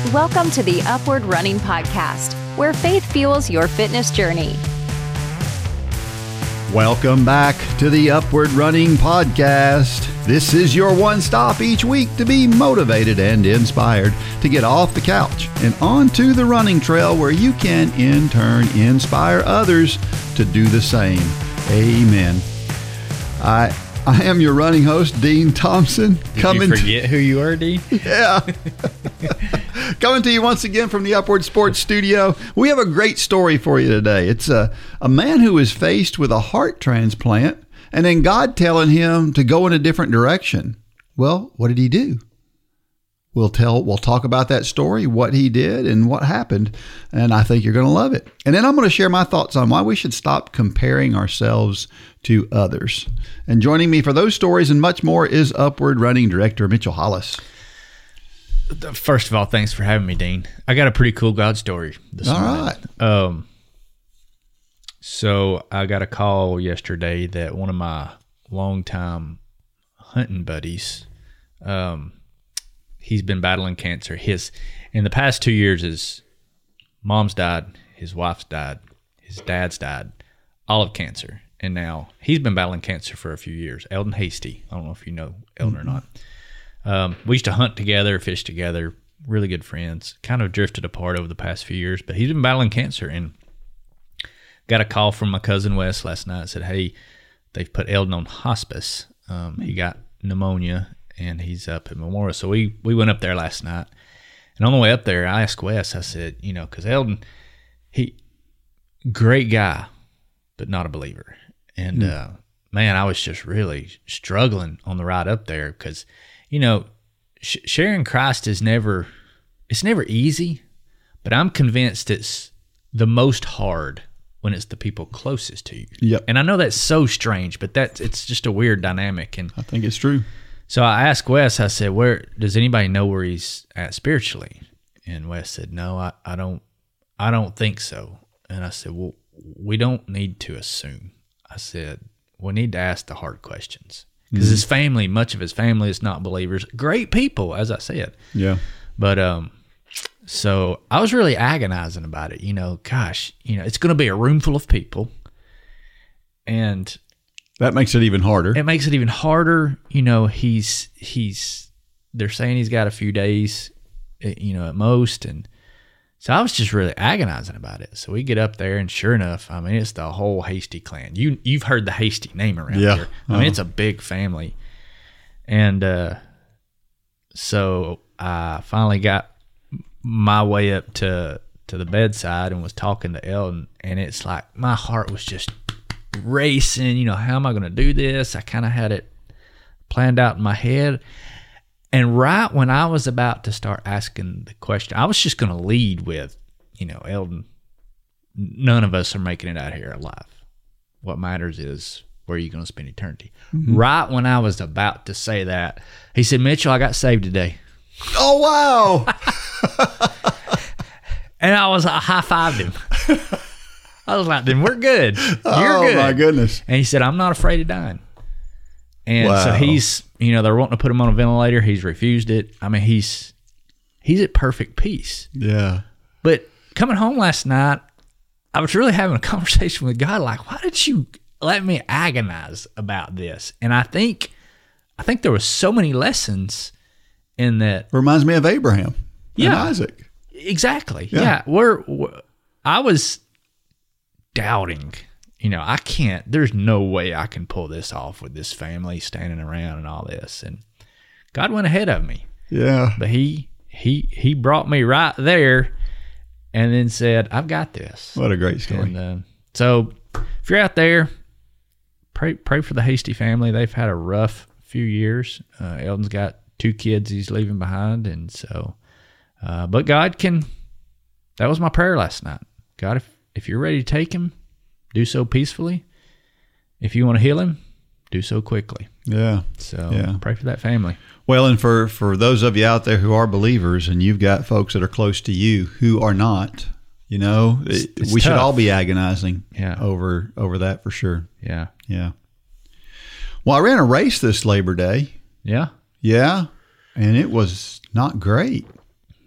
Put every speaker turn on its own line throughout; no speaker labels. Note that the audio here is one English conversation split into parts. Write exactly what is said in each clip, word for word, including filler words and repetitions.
Welcome to the Upward Running Podcast, where faith fuels your fitness journey.
Welcome back to the Upward Running Podcast. This is your one stop each week to be motivated and inspired to get off the couch and onto the running trail where you can in turn inspire others to do the same. Amen. I I am your running host, Dean Thompson.
Did coming you forget to, who you are, Dean?
Yeah. Coming to you once again from the Upward Sports Studio. We have a great story for you today. It's a, a man who was faced with a heart transplant and then God telling him to go in a different direction. Well, what did he do? We'll tell, we'll talk about that story, what he did and what happened. And I think you're going to love it. And then I'm going to share my thoughts on why we should stop comparing ourselves to others. And joining me for those stories and much more is Upward Running Director Mitchell Hollis.
First of all, thanks for having me, Dean. I got a pretty cool God story this
all
morning.
Right.
Um, so I got a call yesterday that one of my longtime hunting buddies, um, he's been battling cancer. His in the past two years, his mom's died, his wife's died, his dad's died, all of cancer. And now he's been battling cancer for a few years. Eldon Hasty. I don't know if you know Eldon mm-hmm. or not. Um, we used to hunt together, fish together, really good friends. Kind of drifted apart over the past few years, but he's been battling cancer. And got a call from my cousin Wes last night. Said, hey, they've put Eldon on hospice. Um, he got pneumonia, and he's up at Memorial. So we, we went up there last night. And on the way up there, I asked Wes, I said, you know, because Eldon, he, great guy, but not a believer. And, mm. uh, man, I was just really struggling on the ride up there because, you know, sh- sharing Christ is never, it's never easy, but I'm convinced it's the most hard when it's the people closest to you.
Yep.
And I know that's so strange, but that's, it's just a weird dynamic. And
I think it's true.
So I asked Wes, I said, "Where does anybody know where he's at spiritually?" And Wes said, "No, I, I don't, I don't think so." And I said, "Well, we don't need to assume." I said, "We need to ask the hard questions." Because mm-hmm. his family, much of his family is not believers. Great people, as I said.
Yeah.
But, um, so I was really agonizing about it. You know, gosh, you know, it's going to be a room full of people. And
that makes it even harder.
It makes it even harder. You know, he's, he's, they're saying he's got a few days, you know, at most. And so I was just really agonizing about it. So we get up there, and sure enough, I mean, it's the whole Hasty clan. You, you've heard the Hasty name around
yeah.
here. I
uh-huh.
mean, it's a big family. And uh, so I finally got my way up to, to the bedside and was talking to Eldon, and it's like my heart was just racing. You know, how am I going to do this? I kind of had it planned out in my head. And right when I was about to start asking the question, I was just going to lead with, you know, Eldon, none of us are making it out here alive. What matters is where you're going to spend eternity. Mm-hmm. Right when I was about to say that, he said, "Mitchell, I got saved today."
Oh, wow.
And I was, I high-fived him. I was like, "Then we're good. You're
oh,
good."
My goodness.
And he said, "I'm not afraid of dying." And
wow.
so he's, you know, they're wanting to put him on a ventilator. He's refused it. I mean, he's he's at perfect peace.
Yeah.
But coming home last night, I was really having a conversation with God, like, why did you let me agonize about this? And I think, I think there was so many lessons in that.
Reminds me of Abraham
yeah,
and Isaac.
Exactly.
Yeah.
yeah. We're, we're, I was doubting. You know, I can't, there's no way I can pull this off with this family standing around and all this. And God went ahead of me.
Yeah.
But he, he, he brought me right there and then said, "I've got this."
What a great story.
And, uh, so if you're out there, pray, pray for the Hasty family. They've had a rough few years. Uh, Eldon's got two kids he's leaving behind. And so, uh, but God can, that was my prayer last night. God, if, if you're ready to take him, do so peacefully. If you want to heal him, do so quickly.
Yeah.
So
yeah.
Pray for that family.
Well, and for, for those of you out there who are believers and you've got folks that are close to you who are not, you know,
it's, it's
we
tough.
should all be agonizing
yeah.
over over that for sure.
Yeah.
Yeah. Well, I ran a race this Labor Day.
Yeah.
Yeah. And it was not great.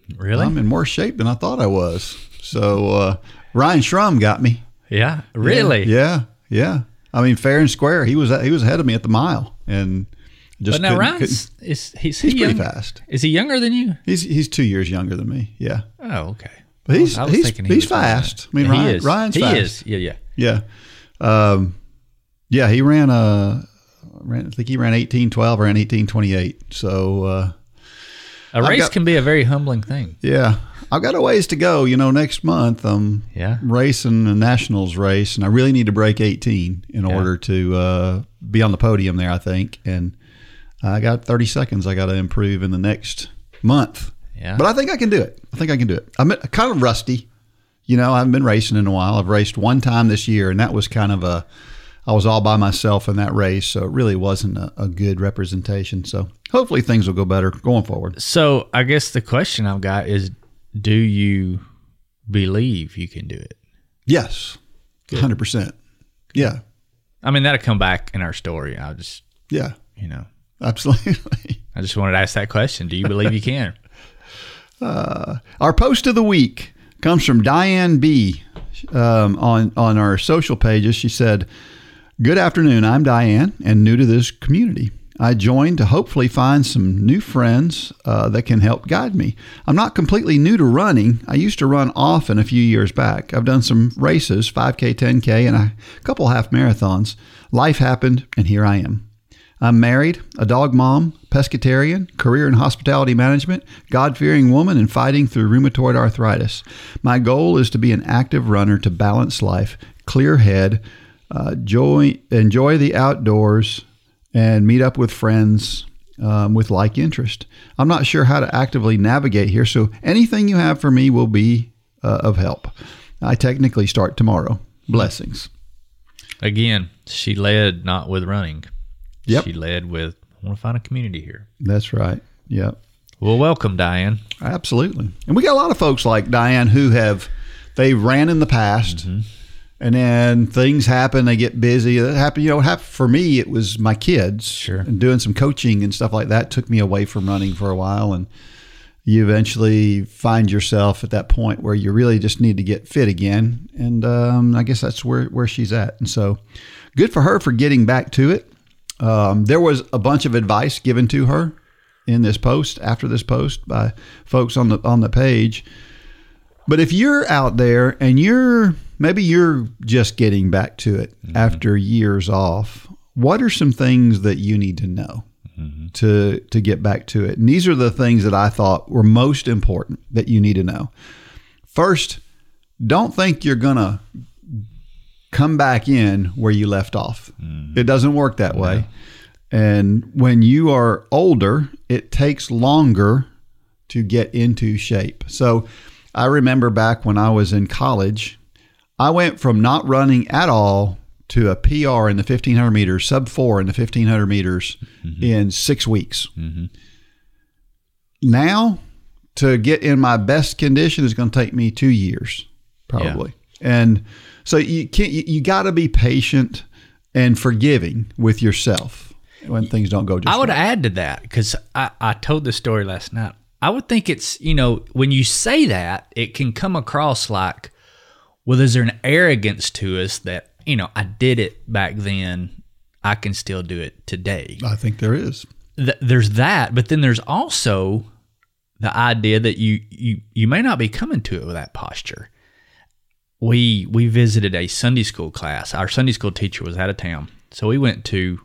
Really?
I'm in worse shape than I thought I was. So uh, Ryan Schrum got me.
Yeah, really?
Yeah, yeah. I mean, fair and square. He was he was ahead of me at the mile, and just
but now
couldn't-
Ryan's is he's,
he's
he
pretty
young-
fast.
Is he younger than you?
He's he's two years younger than me. Yeah,
Oh, okay.
but he's
I was
he's
thinking he
he's
was older.
fast. I mean,
Yeah,
Ryan,
he is.
Ryan's
he
fast.
is. Yeah, yeah.
Yeah, um, yeah. He ran a ran. I think he ran eighteen twelve or ran eighteen twenty eight. So uh,
A race
got-
can be a very humbling thing.
yeah, I've got a ways to go. You know, next month I'm
Yeah.
racing a nationals race, and I really need to break eighteen in
Yeah.
order to uh, be on the podium there. I think, and I got thirty seconds. I got to improve in the next month.
Yeah.
But I think I can do it. I think I can do it. I'm kind of rusty. You know, I haven't been racing in a while. I've raced one time this year, and that was kind of a, I was all by myself in that race, so it really wasn't a, a good representation. So hopefully things will go better going forward.
So I guess the question I've got is, do you believe you can do it?
Yes, one hundred percent. Yeah,
I mean, that'll come back in our story. I just,
yeah,
you know,
absolutely.
I just wanted to ask that question. Do you believe you can?
Our post of the week comes from Diane B. Um, on on our social pages. She said, "Good afternoon. I'm Diane and new to this community. I joined to hopefully find some new friends uh, that can help guide me. I'm not completely new to running. I used to run often a few years back. I've done some races, five K, ten K, and a couple half marathons. Life happened, and here I am. I'm married, a dog mom, pescatarian, career in hospitality management, God-fearing woman, and fighting through rheumatoid arthritis. My goal is to be an active runner to balance life, clear head, uh, joy, enjoy the outdoors, and meet up with friends um, with like interest. I'm not sure how to actively navigate here, so anything you have for me will be uh, of help. I technically start tomorrow. Blessings."
Again, she led not with running.
Yep.
She led with, I want to find a community here.
That's right. Yep.
Well, welcome, Diane.
Absolutely. And we got a lot of folks like Diane who have, they ran in the past and then things happen, they get busy. That happened, you know, it happened for me, it was my kids.
Sure.
And doing some coaching and stuff like that took me away from running for a while. And you eventually find yourself at that point where you really just need to get fit again. And um, I guess that's where, where she's at. And so good for her for getting back to it. Um, there was a bunch of advice given to her in this post, after this post, by folks on the on the page. But if you're out there and you're maybe you're just getting back to it mm-hmm. after years off, what are some things that you need to know mm-hmm. to to get back to it? And these are the things that I thought were most important that you need to know. First, don't think you're gonna come back in where you left off. Mm. It doesn't work that way. Yeah. And when you are older, it takes longer to get into shape. So I remember back when I was in college, I went from not running at all to a P R in the fifteen hundred meters, sub four in the fifteen hundred meters mm-hmm. in six weeks. Mm-hmm. Now, to get in my best condition is going to take me two years, probably. Yeah. And so you can't, you, you got to be patient and forgiving with yourself when things don't go just
I would
right.
add to that, because I, I told this story last night. I would think it's, you know, when you say that, it can come across like, well, is there an arrogance to us that, you know, I did it back then, I can still do it today.
I think there is.
Th- there's that, but then there's also the idea that you, you, you may not be coming to it with that posture. We we visited a Sunday school class. Our Sunday school teacher was out of town. So we went to,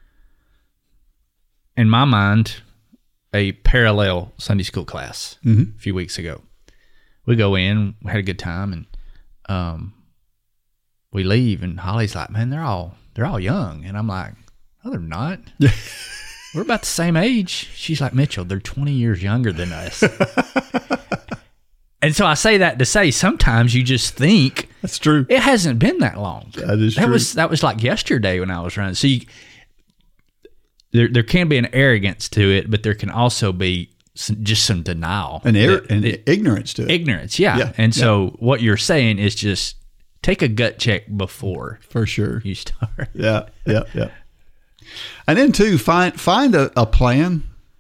in my mind, a parallel Sunday school class mm-hmm. a few weeks ago. We go in, we had a good time, and um, we leave, and Holly's like, man, they're all they're all young. And I'm like, no, they're not. We're about the same age. She's like, Mitchell, they're twenty years younger than us. And so I say that to say sometimes you just think
that's true.
It hasn't been that long.
That is
that
true.
was that was like yesterday when I was running. So you, there there can be an arrogance to it, but there can also be some, just some denial
and, er-
that,
and
that,
ignorance to it.
Ignorance, yeah. yeah and yeah. so what you're saying is just take a gut check before
for sure
you start.
Yeah, yeah, yeah. And then too, find find a, a plan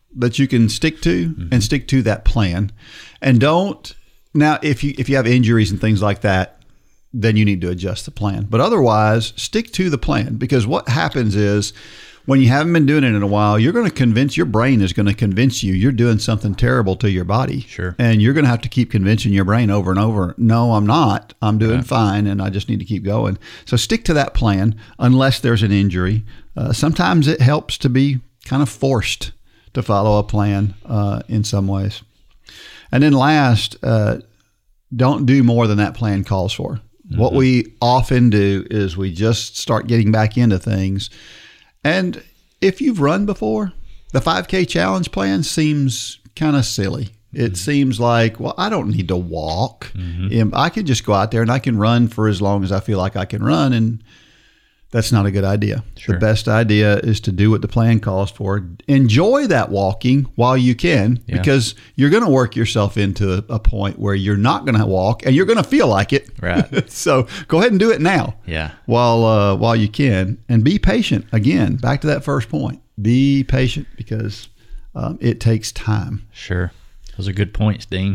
that you can stick to mm-hmm. and stick to that plan. And don't now if you if you have injuries and things like that, then you need to adjust the plan. But otherwise, stick to the plan, because what happens is when you haven't been doing it in a while, you're going to convince your brain is going to convince you you're doing something terrible to your body.
Sure.
And you're going to have to keep convincing your brain over and over, no, I'm not. I'm doing
yeah.
fine, and I just need to keep going. So stick to that plan unless there's an injury. Uh, sometimes it helps to be kind of forced to follow a plan uh, in some ways. And then last, uh, don't do more than that plan calls for. Mm-hmm. What we often do is we just start getting back into things. And if you've run before, the five K challenge plan seems kind of silly. It mm-hmm. seems like, well, I don't need to walk. Mm-hmm. I can just go out there and I can run for as long as I feel like I can run. And that's not a good idea. Sure. The best idea is to do what the plan calls for. Enjoy that walking while you can, yeah. because you're going to work yourself into a, a point where you're not going to walk and you're going to feel like it.
Right.
So go ahead and do it now.
Yeah.
While uh, while you can, and be patient. Again, back to that first point. Be patient, because um, it takes time.
Sure. Those are good points, Dean.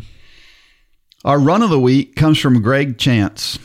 Our run of the week comes from Greg Chance.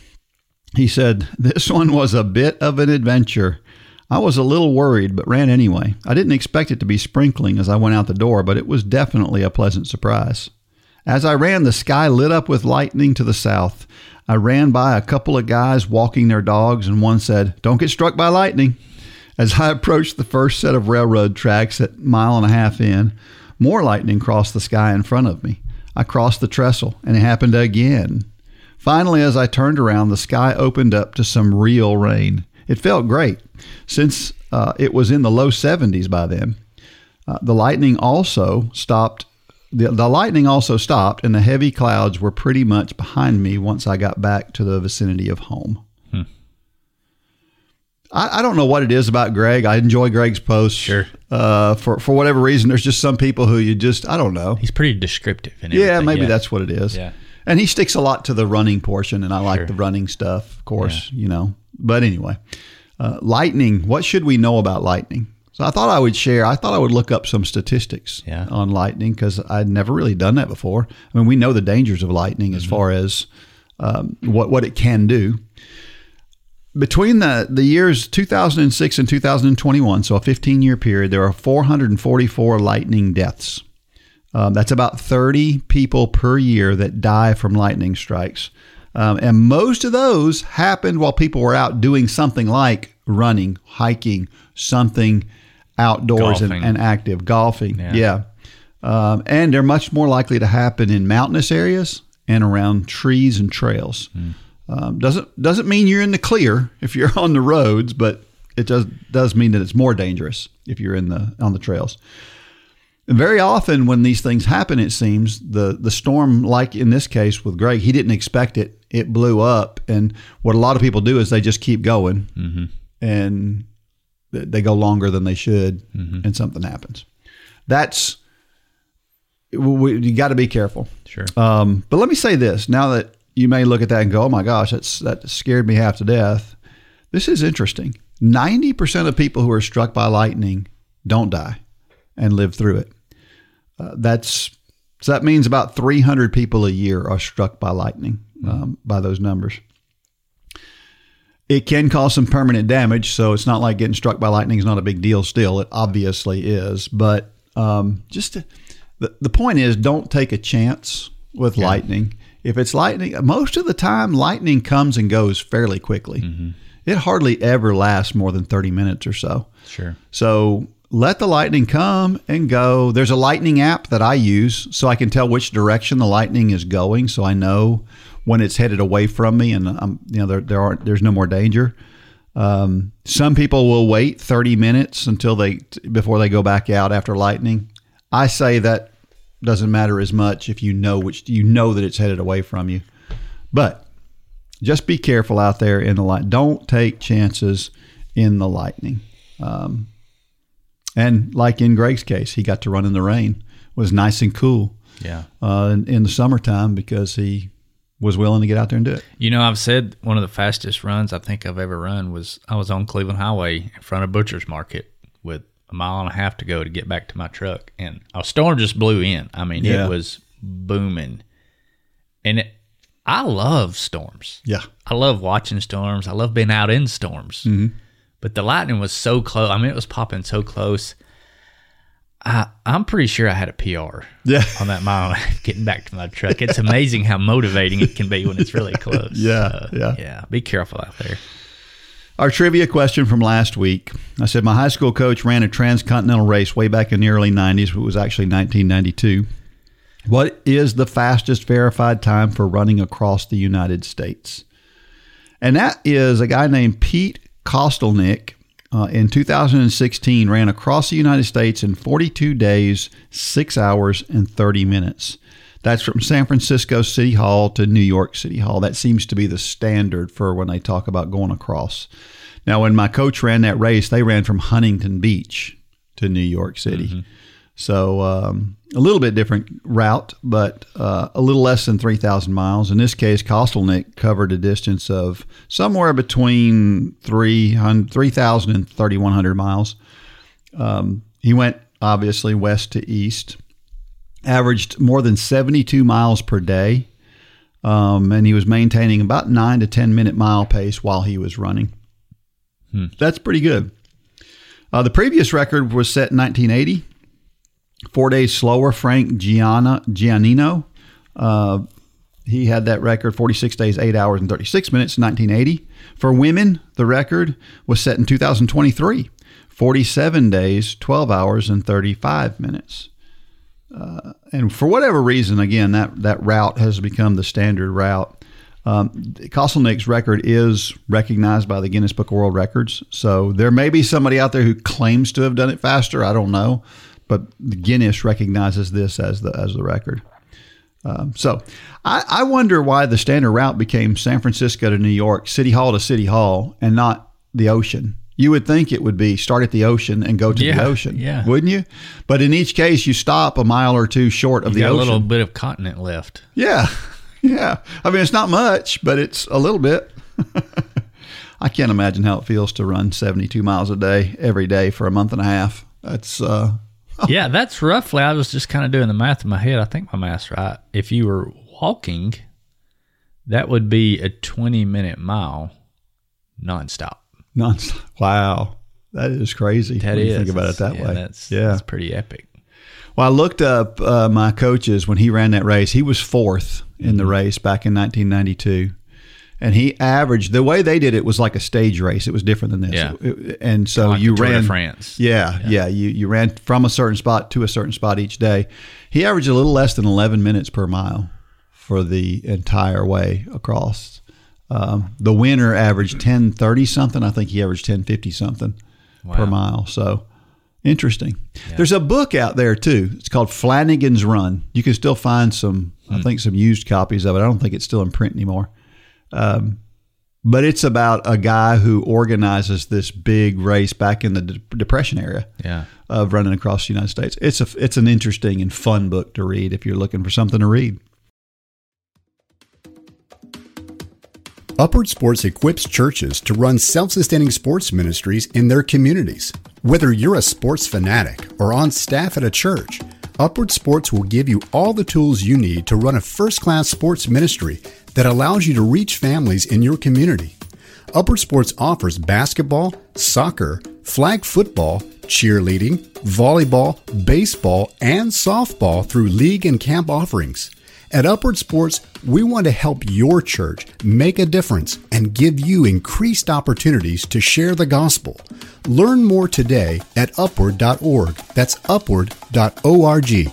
He said, "This one was a bit of an adventure. I was a little worried, but ran anyway. I didn't expect it to be sprinkling as I went out the door, but it was definitely a pleasant surprise. As I ran, the sky lit up with lightning to the south. I ran by a couple of guys walking their dogs, and one said, 'Don't get struck by lightning.' As I approached the first set of railroad tracks at a mile and a half in, more lightning crossed the sky in front of me. I crossed the trestle, and it happened again. Finally, as I turned around, the sky opened up to some real rain. It felt great, since uh, it was in the low seventies by then. Uh, the lightning also stopped. The, the lightning also stopped, and the heavy clouds were pretty much behind me once I got back to the vicinity of home." Hmm. I, I don't know what it is about Greg. I enjoy Greg's posts.
Sure.
Uh, for for whatever reason, there's just some people who you just I don't know.
He's pretty descriptive. In
yeah, maybe
yeah.
that's what it is.
Yeah.
And he sticks a lot to the running portion, and I like
Sure.
the running stuff, of course, yeah. you know. But anyway, uh, lightning, what should we know about lightning? So I thought I would share, I thought I would look up some statistics
yeah.
on lightning, because I'd never really done that before. I mean, we know the dangers of lightning mm-hmm. as far as um, what, what it can do. Between the, the years two thousand six and two thousand twenty-one, so a fifteen-year period, there are four hundred forty-four lightning deaths. Um, that's about thirty people per year that die from lightning strikes. Um, and most of those happened while people were out doing something like running, hiking, something outdoors and, and active, golfing. Yeah. yeah. Um, and they're much more likely to happen in mountainous areas and around trees and trails. Mm. Um, doesn't doesn't mean you're in the clear if you're on the roads, but it does does mean that it's more dangerous if you're in the on the trails. And very often when these things happen, it seems, the, the storm, like in this case with Greg, he didn't expect it. It blew up. And what a lot of people do is they just keep going mm-hmm. and they go longer than they should mm-hmm. and something happens. That's, we, you got to be careful.
Sure.
Um, but let me say this, now that you may look at that and go, oh my gosh, that's, that scared me half to death. This is interesting. ninety percent of people who are struck by lightning don't die and live through it. Uh, that's so that means about three hundred people a year are struck by lightning um, by those numbers. It can cause some permanent damage, so it's not like getting struck by lightning is not a big deal still. It obviously is, but um, just to, the, the point is, don't take a chance with yeah. lightning. If it's lightning, most of the time lightning comes and goes fairly quickly. Mm-hmm. It hardly ever lasts more than thirty minutes or so.
Sure.
So let the lightning come and go. There's a lightning app that I use so I can tell which direction the lightning is going, so I know when it's headed away from me, and I'm, you know, there there aren't there's no more danger. Um, some people will wait thirty minutes until they before they go back out after lightning. I say that doesn't matter as much if you know which you know that it's headed away from you. But just be careful out there in the light. Don't take chances in the lightning. Um, And like in Greg's case, he got to run in the rain. It was nice and cool.
Yeah.
Uh, in, in the summertime because he was willing to get out there and do it.
You know, I've said one of the fastest runs I think I've ever run was I was on Cleveland Highway in front of Butcher's Market with a mile and a half to go to get back to my truck, and a storm just blew in. I mean,
Yeah.
it was booming, and it, I love storms.
Yeah.
I love watching storms. I love being out in storms.
Mm-hmm.
But the lightning was so close. I mean, it was popping so close. I, I'm pretty sure I had a P R
Yeah.
on that mile and a half getting back to my truck. It's amazing how motivating it can be when it's really close.
Yeah,
Uh,
yeah.
Yeah. Be careful out there.
Our trivia question from last week. I said my high school coach ran a transcontinental race way back in the early nineties. It was actually nineteen ninety-two. What is the fastest verified time for running across the United States? And that is a guy named Pete Kostelnick. Uh, in two thousand sixteen, ran across the United States in forty-two days, six hours, and thirty minutes. That's from San Francisco City Hall to New York City Hall. That seems to be the standard for when they talk about going across. Now, when my coach ran that race, they ran from Huntington Beach to New York City. Mm-hmm. So um, a little bit different route, but uh, a little less than three thousand miles. In this case, Kostelnick covered a distance of somewhere between three thousand and thirty-one hundred miles. Um, he went, obviously, west to east, averaged more than seventy-two miles per day, um, and he was maintaining about nine to ten minute mile pace while he was running. Hmm. That's pretty good. Uh, the previous record was set in nineteen eighty. Four days slower, Frank Gianna, Giannino. Uh, he had that record, forty-six days, eight hours, and thirty-six minutes in nineteen eighty. For women, the record was set in two thousand twenty-three, forty-seven days, twelve hours, and thirty-five minutes. Uh, and for whatever reason, again, that, that route has become the standard route. Um, Kostelnick's record is recognized by the Guinness Book of World Records. So there may be somebody out there who claims to have done it faster. I don't know. But Guinness recognizes this as the as the record. Um, so I, I wonder why the standard route became San Francisco to New York, City Hall to City Hall, and not the ocean. You would think it would be start at the ocean and go to
yeah,
the ocean,
yeah.
wouldn't you? But in each case, you stop a mile or two short of
you
the
got
ocean.
A little bit of continent left.
Yeah, yeah. I mean, it's not much, but it's a little bit. I can't imagine how it feels to run seventy-two miles a day every day for a month and a half. That's uh,
yeah, that's roughly. I was just kind of doing the math in my head. I think my math's right. If you were walking, that would be a twenty-minute mile nonstop.
Nonstop. Wow, that is crazy.
That
when
is.
you think about it that
yeah,
way.
That's,
yeah,
that's pretty epic.
Well, I looked up uh, my coaches when he ran that race. He was fourth in mm-hmm. the race back in nineteen ninety-two. And he averaged, the way they did it was like a stage race. It was different than this.
Yeah.
It, and so
like
you
the Tour
ran
de France.
Yeah, yeah. yeah you, you ran from a certain spot to a certain spot each day. He averaged a little less than eleven minutes per mile for the entire way across. Um, the winner averaged ten thirty something. I think he averaged ten fifty something wow. per mile. So interesting. Yeah. There's a book out there too. It's called Flanagan's Run. You can still find some, hmm. I think some used copies of it. I don't think it's still in print anymore. Um, but it's about a guy who organizes this big race back in the de- Depression era
yeah.
of running across the United States. It's a, it's an interesting and fun book to read if you're looking for something to read.
Upward Sports equips churches to run self-sustaining sports ministries in their communities. Whether you're a sports fanatic or on staff at a church, Upward Sports will give you all the tools you need to run a first-class sports ministry that allows you to reach families in your community. Upward Sports offers basketball, soccer, flag football, cheerleading, volleyball, baseball, and softball through league and camp offerings. At Upward Sports, we want to help your church make a difference and give you increased opportunities to share the gospel. Learn more today at upward dot org. That's upward dot org.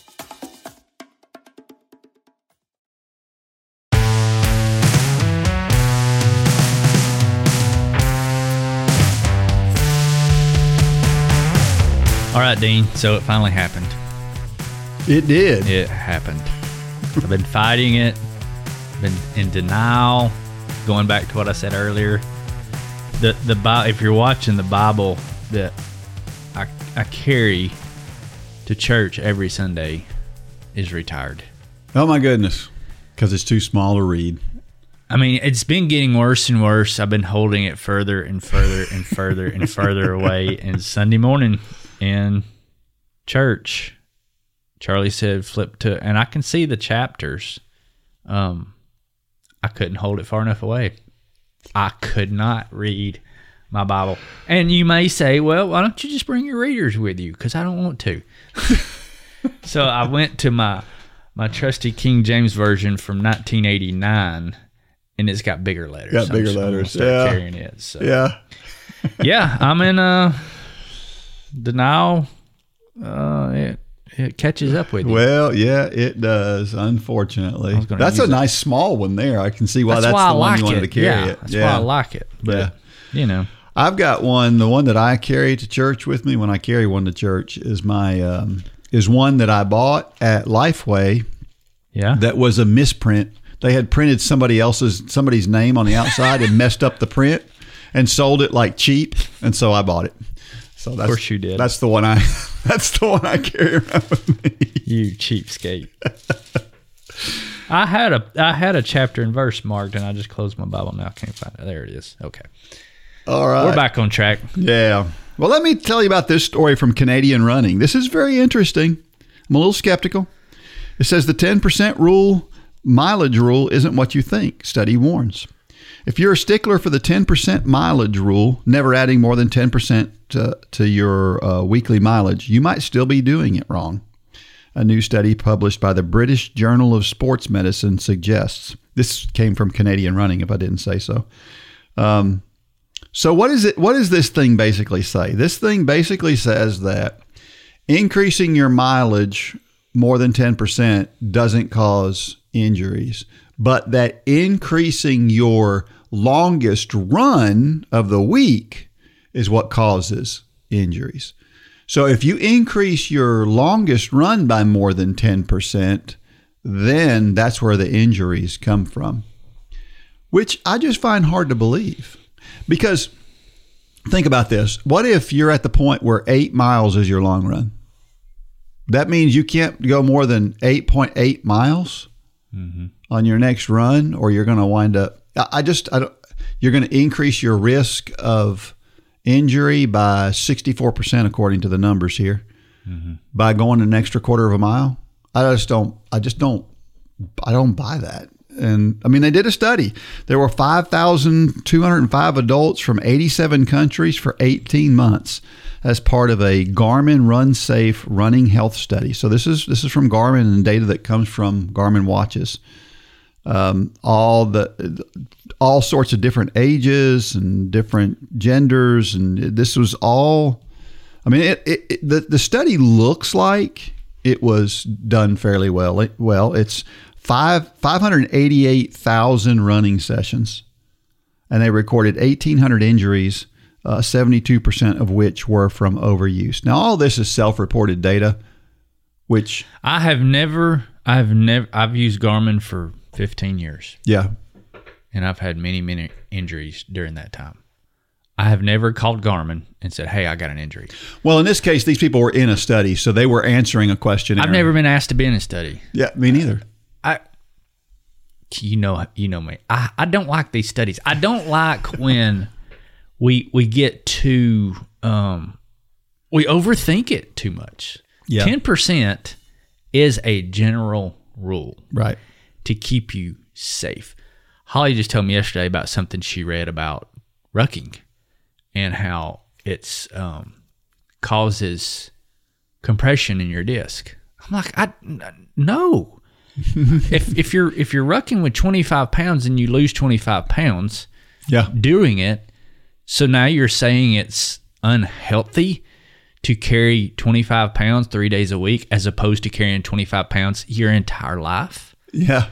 All right, Dean. So it finally happened.
It did.
It happened. I've been fighting it, been in denial, going back to what I said earlier. The the if you're watching the Bible that I I carry to church every Sunday is retired.
Oh my goodness, because it's too small to read.
I mean, it's been getting worse and worse. I've been holding it further and further and further and further away. And Sunday morning, in church, Charlie said, flip to, and I can see the chapters. Um, I couldn't hold it far enough away. I could not read my Bible. And you may say, well, why don't you just bring your readers with you? Because I don't want to. So I went to my my trusty King James Version from nineteen eighty-nine, and it's got bigger letters.
Got
So
bigger
I'm just gonna
letters.
start
Yeah.
carrying it. So.
Yeah.
Yeah, I'm in uh, denial. Uh, it, it catches up with you.
Well, yeah, it does, unfortunately.
I was gonna
That's a
use it.
nice small one there. I can see why
that's,
that's,
why
the
I
one
like
you wanted
it.
to carry
yeah,
it.
that's
yeah.
why I like it. But,
Yeah.
you know.
I've got one. The one that I carry to church with me when I carry one to church is my um, is one that I bought at Lifeway.
Yeah.
That was a misprint. They had printed somebody else's somebody's name on the outside and messed up the print and sold it like cheap, and so I bought it. So that's,
of course you did.
That's the one I. That's the one I carry around with me.
You cheapskate. I had a I had a chapter and verse marked, and I just closed my Bible now. I can't find it. There it is. Okay.
All right.
We're back on track.
Yeah. Well, let me tell you about this story from Canadian Running. This is very interesting. I'm a little skeptical. It says the ten percent rule, mileage rule, isn't what you think, study warns. If you're a stickler for the ten percent mileage rule, never adding more than ten percent to, to your uh, weekly mileage, you might still be doing it wrong. A new study published by the British Journal of Sports Medicine suggests. This came from Canadian Running, if I didn't say so. Um, so what is it? What does this thing basically say? This thing basically says that increasing your mileage more than ten percent doesn't cause injuries, but that increasing your longest run of the week is what causes injuries. So if you increase your longest run by more than ten percent, then that's where the injuries come from, which I just find hard to believe. Because think about this. What if you're at the point where eight miles is your long run? That means you can't go more than eight point eight miles mm-hmm. on your next run, or you're going to wind up. I just, I don't, you're going to increase your risk of injury by sixty-four percent, according to the numbers here, mm-hmm. by going an extra quarter of a mile. I just don't, I just don't, I don't buy that. And I mean, they did a study. There were five thousand two hundred five adults from eighty-seven countries for eighteen months as part of a Garmin Run Safe running health study. So this is this is from Garmin and data that comes from Garmin watches. Um, all the all sorts of different ages and different genders, and this was all. I mean, it, it, it the the study looks like it was done fairly well. It, well, it's five five hundred eighty eight thousand running sessions, and they recorded eighteen hundred injuries, uh, seventy two percent of which were from overuse. Now, all this is self reported data, which
I have never, I've never, I've used Garmin for fifteen years.
Yeah.
And I've had many, many injuries during that time. I have never called Garmin and said, hey, I got an injury.
Well, in this case, these people were in a study, so they were answering a questionnaire.
I've never been asked to be in a study.
Yeah, me neither.
I, you know, you know me. I, I don't like these studies. I don't like when we we get too, um, we overthink it too much.
Yeah.
ten percent is a general rule.
Right.
To keep you safe. Holly just told me yesterday about something she read about rucking and how it's um, causes compression in your disc. I'm like, I no. if if you're if you're rucking with twenty-five pounds and you lose twenty-five pounds,
yeah,
doing it, so now you're saying it's unhealthy to carry twenty-five pounds three days a week as opposed to carrying twenty-five pounds your entire life.
Yeah.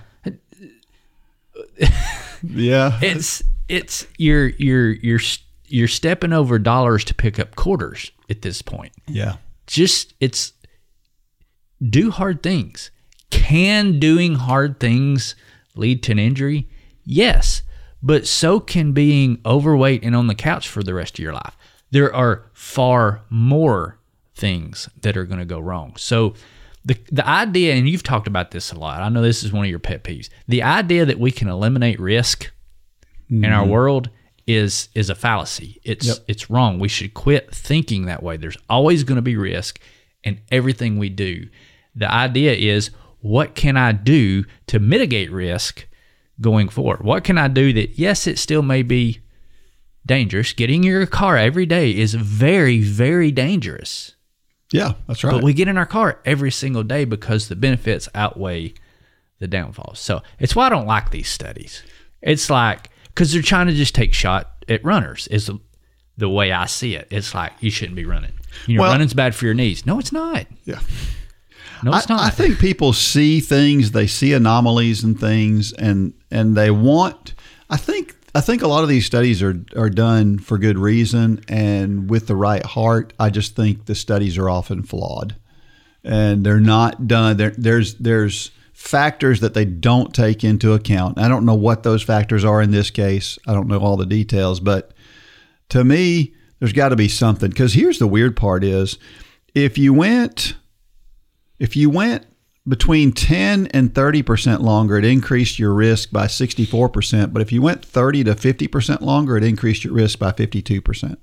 Yeah.
It's it's you're you're you're you're stepping over dollars to pick up quarters at this point.
Yeah.
Just it's do hard things. Can doing hard things lead to an injury? Yes, but so can being overweight and on the couch for the rest of your life. There are far more things that are going to go wrong. So the the idea, and you've talked about this a lot, I know this is one of your pet peeves, the idea that we can eliminate risk mm-hmm. in our world is is a fallacy. It's
Yep.
it's wrong. We should quit thinking that way. There's always going to be risk in everything we do. The idea is, what can I do to mitigate risk going forward? What can I do that, yes, it still may be dangerous. Getting in your car every day is very, very dangerous.
Yeah, that's right.
But we get in our car every single day because the benefits outweigh the downfalls. So it's why I don't like these studies. It's like, because they're trying to just take shot at runners is the, the way I see it. It's like, you shouldn't be running. You know,
Well-
running's bad for your knees. No, it's not.
yeah.
No, it's
I,
not.
I think people see things, they see anomalies and things, and and they want. I think I think a lot of these studies are are done for good reason and with the right heart. I just think the studies are often flawed, and they're not done. There, there's there's factors that they don't take into account. I don't know what those factors are in this case. I don't know all the details, but to me, there's got to be something. Because here's the weird part: is if you went If you went between ten and thirty percent longer, it increased your risk by sixty-four percent. But if you went thirty to fifty percent longer, it increased your risk by fifty-two percent.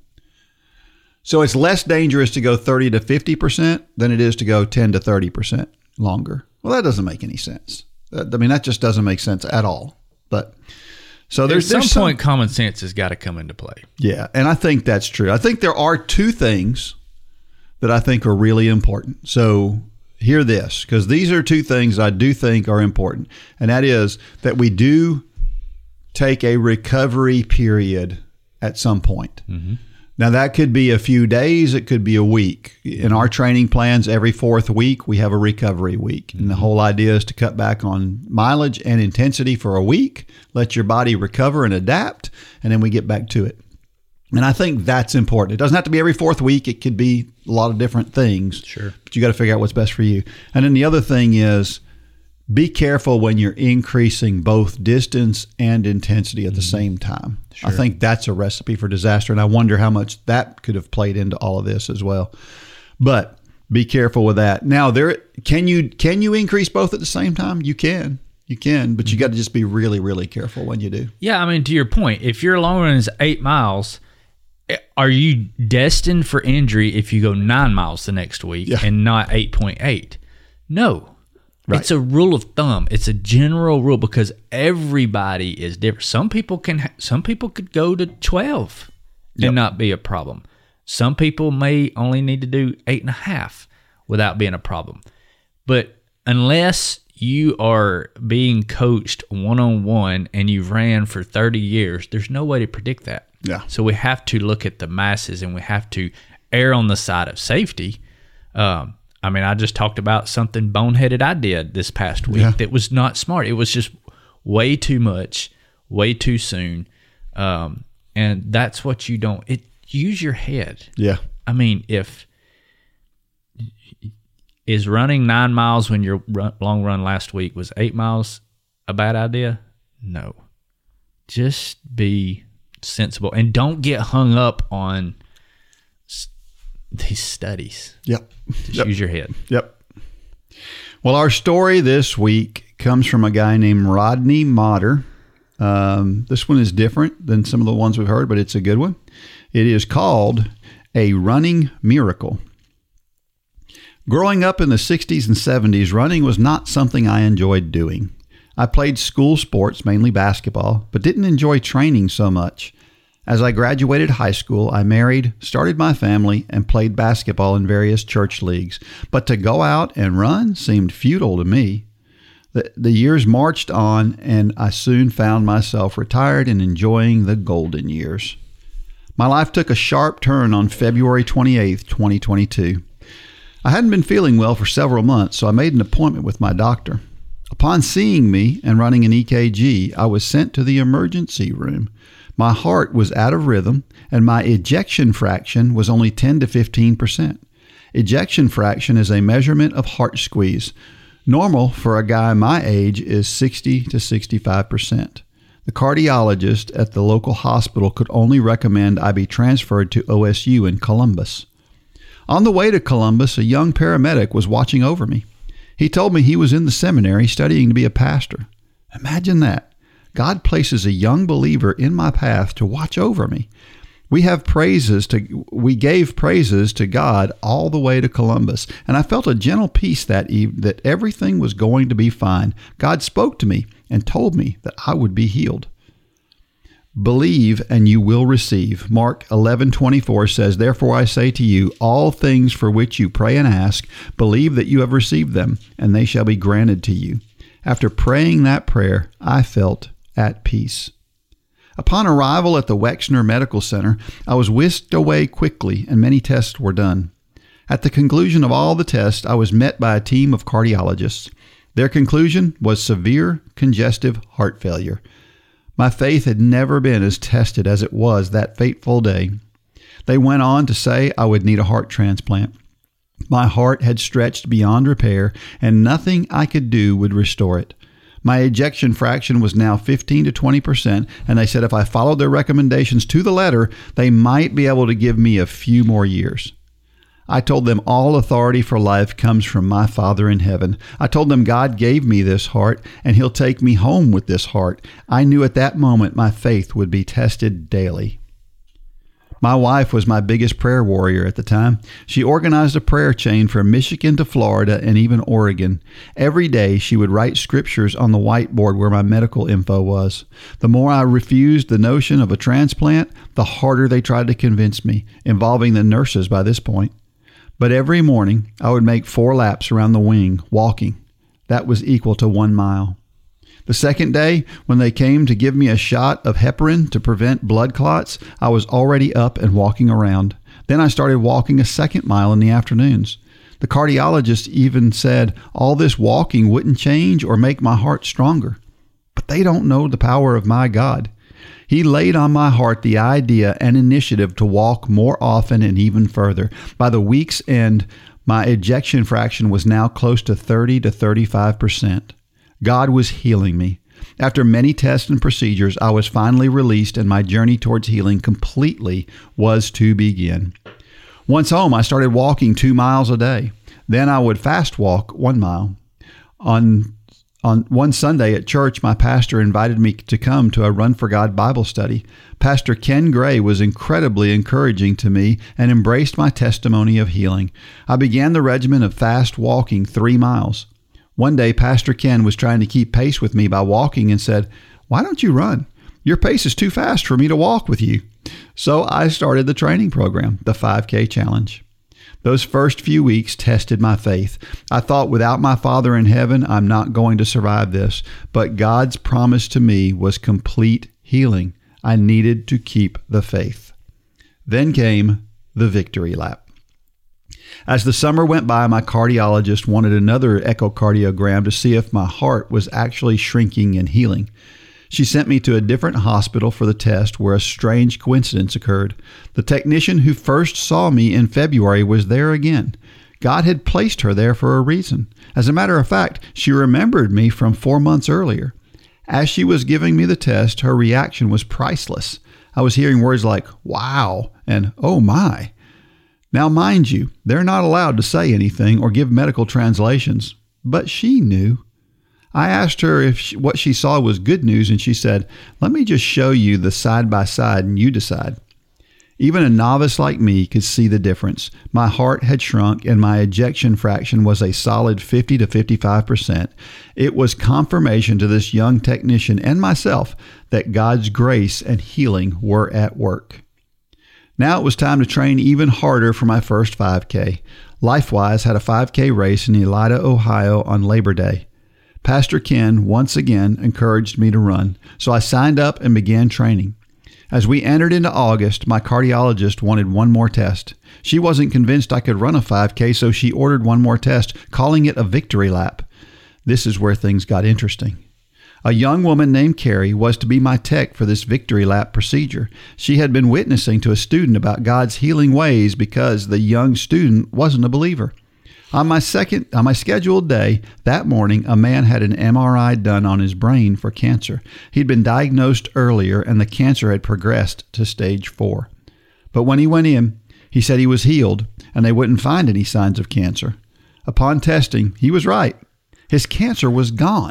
So it's less dangerous to go thirty to fifty percent than it is to go ten to thirty percent longer. Well, that doesn't make any sense. That- I mean, that just doesn't make sense at all. But so there's,
At some
there's
point, common sense has got to come into play.
Yeah, and I think that's true. I think there are two things that I think are really important. So hear this, because these are two things I do think are important, and that is that we do take a recovery period at some point. Mm-hmm. Now, that could be a few days. It could be a week. In our training plans, every fourth week, we have a recovery week. Mm-hmm. And the whole idea is to cut back on mileage and intensity for a week, let your body recover and adapt, and then we get back to it. And I think that's important. It doesn't have to be every fourth week. It could be a lot of different things.
Sure.
But you got to figure out what's best for you. And then the other thing is, be careful when you're increasing both distance and intensity at the mm-hmm. same time. Sure. I think that's a recipe for disaster. And I wonder how much that could have played into all of this as well. But be careful with that. Now, there can you can you increase both at the same time? You can. You can, but you got to just be really, really careful when you do.
Yeah, I mean, to your point, if your long run is eight miles, are you destined for injury if you go nine miles the next week
yeah.
and not eight point eight? No. Right. It's a rule of thumb. It's a general rule because everybody is different. Some people can, some people could go to twelve yep. and not be a problem. Some people may only need to do eight and a half without being a problem. But unless you are being coached one-on-one and you've ran for thirty years, there's no way to predict that.
Yeah.
So we have to look at the masses and we have to err on the side of safety. Um, I mean, I just talked about something boneheaded I did this past week yeah. that was not smart. It was just way too much, way too soon. Um, and that's what you don't, it use your head.
Yeah.
I mean, if, is running nine miles when your run, long run last week was eight miles a bad idea? No. Just be sensible and don't get hung up on s- these studies.
Yep.
Just
yep.
use your head.
Yep. Well, our story this week comes from a guy named Rodney Motter. Um, this one is different than some of the ones we've heard, but it's a good one. It is called A Running Miracle. Growing up in the sixties and seventies, running was not something I enjoyed doing. I played school sports, mainly basketball, but didn't enjoy training so much. As I graduated high school, I married, started my family, and played basketball in various church leagues. But to go out and run seemed futile to me. The, the years marched on, and I soon found myself retired and enjoying the golden years. My life took a sharp turn on February twenty-eighth, twenty twenty-two. I hadn't been feeling well for several months, so I made an appointment with my doctor. Upon seeing me and running an E K G, I was sent to the emergency room. My heart was out of rhythm, and my ejection fraction was only ten to fifteen percent. Ejection fraction is a measurement of heart squeeze. Normal for a guy my age is sixty to sixty-five percent. The cardiologist at the local hospital could only recommend I be transferred to O S U in Columbus. On the way to Columbus, a young paramedic was watching over me. He told me he was in the seminary studying to be a pastor. Imagine that. God places a young believer in my path to watch over me. We have praises to, we gave praises to God all the way to Columbus, and I felt a gentle peace that evening that everything was going to be fine. God spoke to me and told me that I would be healed. Believe and you will receive. Mark eleven twenty-four says, "Therefore I say to you, all things for which you pray and ask, believe that you have received them, and they shall be granted to you." After praying that prayer, I felt at peace. Upon arrival at the Wexner Medical Center, I was whisked away quickly and many tests were done. At the conclusion of all the tests, I was met by a team of cardiologists. Their conclusion was severe congestive heart failure. My faith had never been as tested as it was that fateful day. They went on to say I would need a heart transplant. My heart had stretched beyond repair, and nothing I could do would restore it. My ejection fraction was now fifteen to twenty percent, and they said if I followed their recommendations to the letter, they might be able to give me a few more years. I told them all authority for life comes from my Father in heaven. I told them God gave me this heart, and He'll take me home with this heart. I knew at that moment my faith would be tested daily. My wife was my biggest prayer warrior at the time. She organized a prayer chain from Michigan to Florida and even Oregon. Every day she would write scriptures on the whiteboard where my medical info was. The more I refused the notion of a transplant, the harder they tried to convince me, involving the nurses by this point. But every morning I would make four laps around the wing, walking. That was equal to one mile. The second day, when they came to give me a shot of heparin to prevent blood clots, I was already up and walking around. Then I started walking a second mile in the afternoons. The cardiologist even said all this walking wouldn't change or make my heart stronger. But they don't know the power of my God. He laid on my heart the idea and initiative to walk more often and even further. By the week's end, my ejection fraction was now close to thirty to thirty-five percent. God was healing me. After many tests and procedures, I was finally released, and my journey towards healing completely was to begin. Once home, I started walking two miles a day. Then I would fast walk one mile. On On one Sunday at church, my pastor invited me to come to a Run for God Bible study. Pastor Ken Gray was incredibly encouraging to me and embraced my testimony of healing. I began the regimen of fast walking three miles. One day, Pastor Ken was trying to keep pace with me by walking and said, "Why don't you run? Your pace is too fast for me to walk with you." So I started the training program, the five K Challenge. Those first few weeks tested my faith. I thought without my Father in heaven, I'm not going to survive this. But God's promise to me was complete healing. I needed to keep the faith. Then came the victory lap. As the summer went by, my cardiologist wanted another echocardiogram to see if my heart was actually shrinking and healing. She sent me to a different hospital for the test, where a strange coincidence occurred. The technician who first saw me in February was there again. God had placed her there for a reason. As a matter of fact, she remembered me from four months earlier. As she was giving me the test, her reaction was priceless. I was hearing words like, "Wow," and "Oh my." Now, mind you, they're not allowed to say anything or give medical translations, but she knew. I asked her if she, what she saw was good news, and she said, "Let me just show you the side-by-side and you decide." Even a novice like me could see the difference. My heart had shrunk and my ejection fraction was a solid fifty to fifty-five percent. It was confirmation to this young technician and myself that God's grace and healing were at work. Now it was time to train even harder for my first five K. LifeWise had a five K race in Elida, Ohio on Labor Day. Pastor Ken once again encouraged me to run, so I signed up and began training. As we entered into August, my cardiologist wanted one more test. She wasn't convinced I could run a five K, so she ordered one more test, calling it a victory lap. This is where things got interesting. A young woman named Carrie was to be my tech for this victory lap procedure. She had been witnessing to a student about God's healing ways because the young student wasn't a believer. On my second, on my scheduled day that morning, a man had an M R I done on his brain for cancer. He'd been diagnosed earlier, and the cancer had progressed to stage four. But when he went in, he said he was healed, and they wouldn't find any signs of cancer. Upon testing, he was right. His cancer was gone.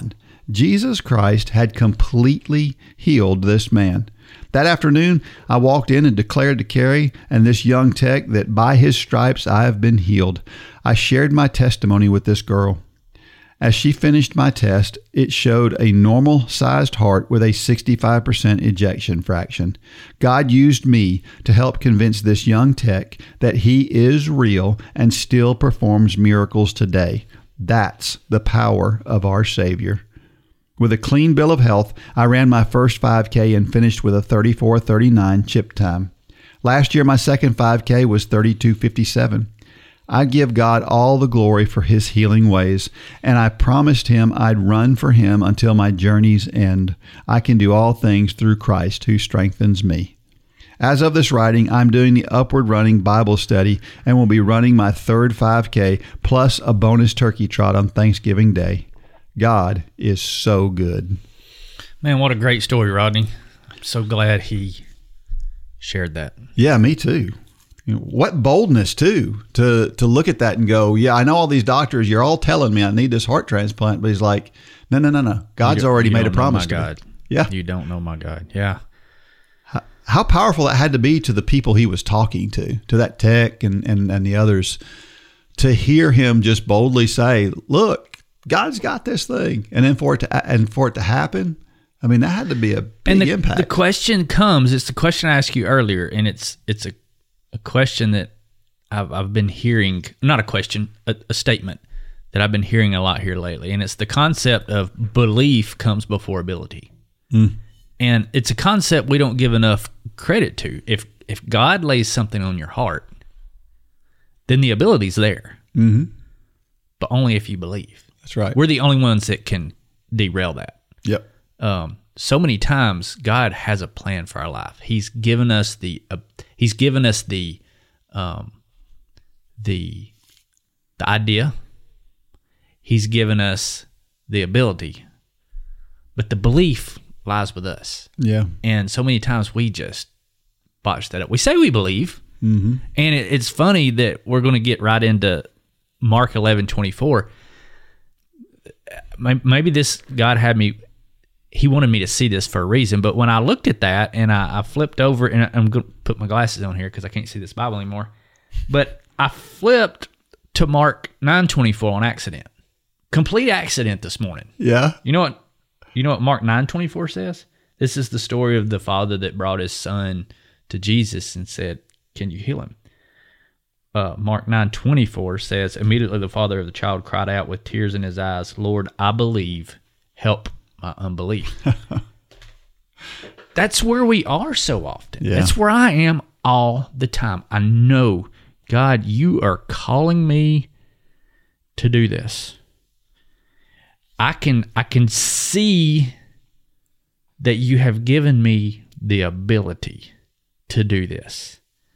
Jesus Christ had completely healed this man. That afternoon, I walked in and declared to Carrie and this young tech that by his stripes I have been healed. I shared my testimony with this girl. As she finished my test, it showed a normal-sized heart with a sixty-five percent ejection fraction. God used me to help convince this young tech that he is real and still performs miracles today. That's the power of our Savior. With a clean bill of health, I ran my first five K and finished with a thirty-four thirty-nine chip time. Last year, my second five K was thirty-two fifty-seven. I give God all the glory for his healing ways, and I promised him I'd run for him until my journey's end. I can do all things through Christ who strengthens me. As of this writing, I'm doing the Upward Running Bible study and will be running my third five K plus a bonus turkey trot on Thanksgiving Day. God is so good.
Man, what a great story, Rodney. I'm so glad he shared that.
Yeah, me too. You know, what boldness, too, to to look at that and go, yeah, I know all these doctors, you're all telling me I need this heart transplant. But he's like, no, no, no, no. God's already made a promise to
God.
me. Yeah.
You don't know my God. Yeah.
How, how powerful that had to be to the people he was talking to, to that tech and, and, and the others, to hear him just boldly say, look, God's got this thing. And then for it to, and for it to happen, I mean, that had to be a big
and the,
impact.
The question comes, it's the question I asked you earlier, and it's it's a A question that I've, I've been hearing, not a question, a, a statement that I've been hearing a lot here lately. And it's the concept of belief comes before ability. Mm. And it's a concept we don't give enough credit to. If if God lays something on your heart, then the ability's there. Mm-hmm. But only if you believe.
That's right.
We're the only ones that can derail that.
Yep.
Um, so many times God has a plan for our life. He's given us the uh, He's given us the um, the the idea. He's given us the ability, but the belief lies with us.
Yeah.
And so many times we just botch that up. We say we believe, mm-hmm. and it, it's funny that we're going to get right into Mark eleven twenty-four. Maybe this God had me. He wanted me to see this for a reason, but when I looked at that and I, I flipped over, and I'm going to put my glasses on here because I can't see this Bible anymore, but I flipped to Mark nine twenty-four on accident. Complete accident this morning.
Yeah.
You know what? You know what Mark nine twenty-four says? This is the story of the father that brought his son to Jesus and said, "Can you heal him?" Uh, Mark nine twenty-four says, "Immediately the father of the child cried out with tears in his eyes, 'Lord, I believe, help my unbelief.'" That's where we are so often.
Yeah.
That's where I am all the time. I know, God, you are calling me to do this. I can I can see that you have given me the ability to do this.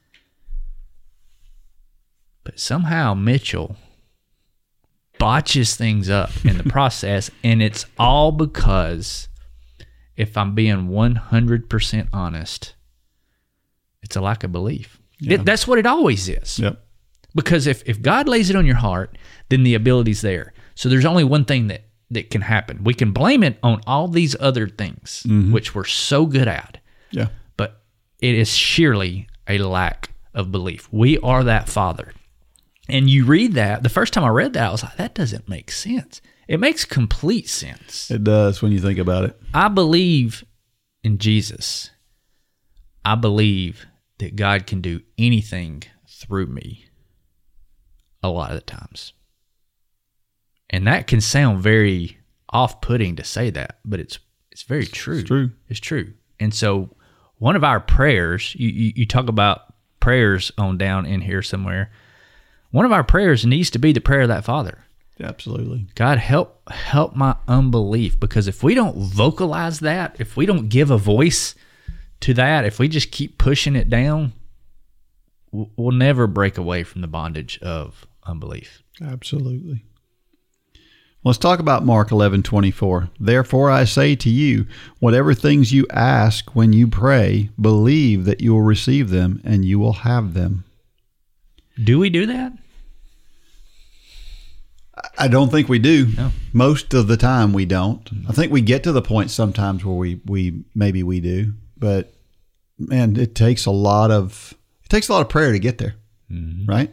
But somehow Mitchell botches things up in the process, and it's all because, if I'm being one hundred percent honest, it's a lack of belief.
Yeah.
It, that's what it always is.
Yep.
Because if, if God lays it on your heart, then the ability's there. So there's only one thing that, that can happen. We can blame it on all these other things, mm-hmm. which we're so good at.
Yeah.
But it is sheerly a lack of belief. We are that father. And you read that, the first time I read that, I was like, that doesn't make sense. It makes complete sense.
It does when you think about it.
I believe in Jesus. I believe that God can do anything through me a lot of the times. And that can sound very off-putting to say that, but it's it's very true.
It's true.
It's true. And so one of our prayers, you, you, you talk about prayers on down in here somewhere, one of our prayers needs to be the prayer of that father.
Absolutely.
God, help help my unbelief, because if we don't vocalize that, if we don't give a voice to that, if we just keep pushing it down, we'll never break away from the bondage of unbelief.
Absolutely. Let's talk about Mark eleven twenty-four. "Therefore I say to you, whatever things you ask when you pray, believe that you will receive them and you will have them."
Do we do that?
I don't think we do.
No.
Most of the time we don't. I think we get to the point sometimes where we, we maybe we do, but man, it takes a lot of it takes a lot of prayer to get there, mm-hmm. right?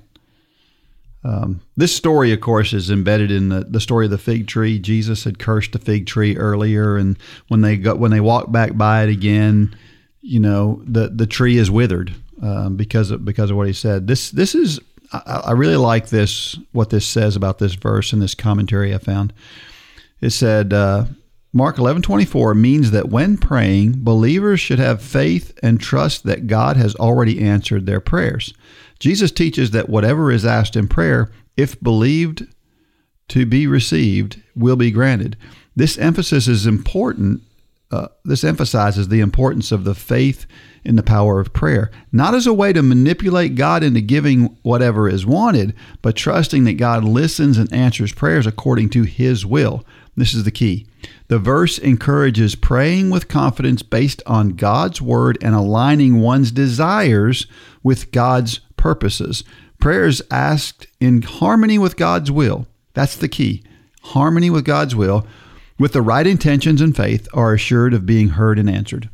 Um, this story, of course, is embedded in the, the story of the fig tree. Jesus had cursed the fig tree earlier, and when they got when they walked back by it again, you know, the the tree is withered um, because of because of what he said. This this is I, I really like this what this says about this verse in this commentary I found. It said uh, Mark eleven twenty-four means that when praying, believers should have faith and trust that God has already answered their prayers. Jesus teaches that whatever is asked in prayer, if believed to be received, will be granted. This emphasis is important. Uh, this emphasizes the importance of the faith in the power of prayer, not as a way to manipulate God into giving whatever is wanted, but trusting that God listens and answers prayers according to His will. This is the key. The verse encourages praying with confidence based on God's word and aligning one's desires with God's purposes. Prayers asked in harmony with God's will. That's the key. Harmony with God's will, with the right intentions and faith, are assured of being heard and answered.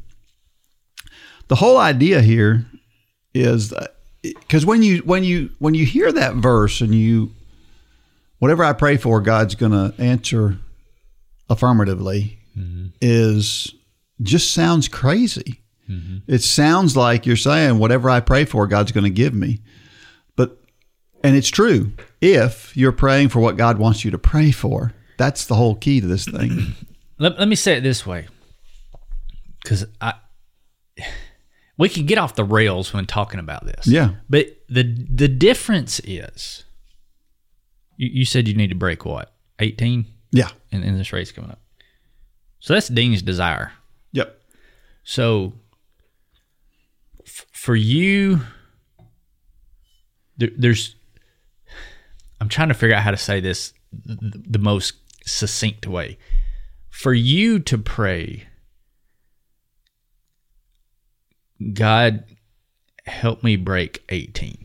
The whole idea here is because when you when you when you hear that verse and you whatever I pray for, God's going to answer affirmatively, mm-hmm. is just sounds crazy. Mm-hmm. It sounds like you're saying whatever I pray for, God's going to give me. But, and it's true, if you're praying for what God wants you to pray for. That's the whole key to this thing.
Let, let me say it this way, because I we can get off the rails when talking about this.
Yeah.
But the the difference is, you, you said you need to break what? eighteen?
Yeah.
In, in this race coming up. So that's Dean's desire.
Yep.
So f- for you, there, there's, I'm trying to figure out how to say this the, the most succinct way. For you to pray, God, help me break eighteen.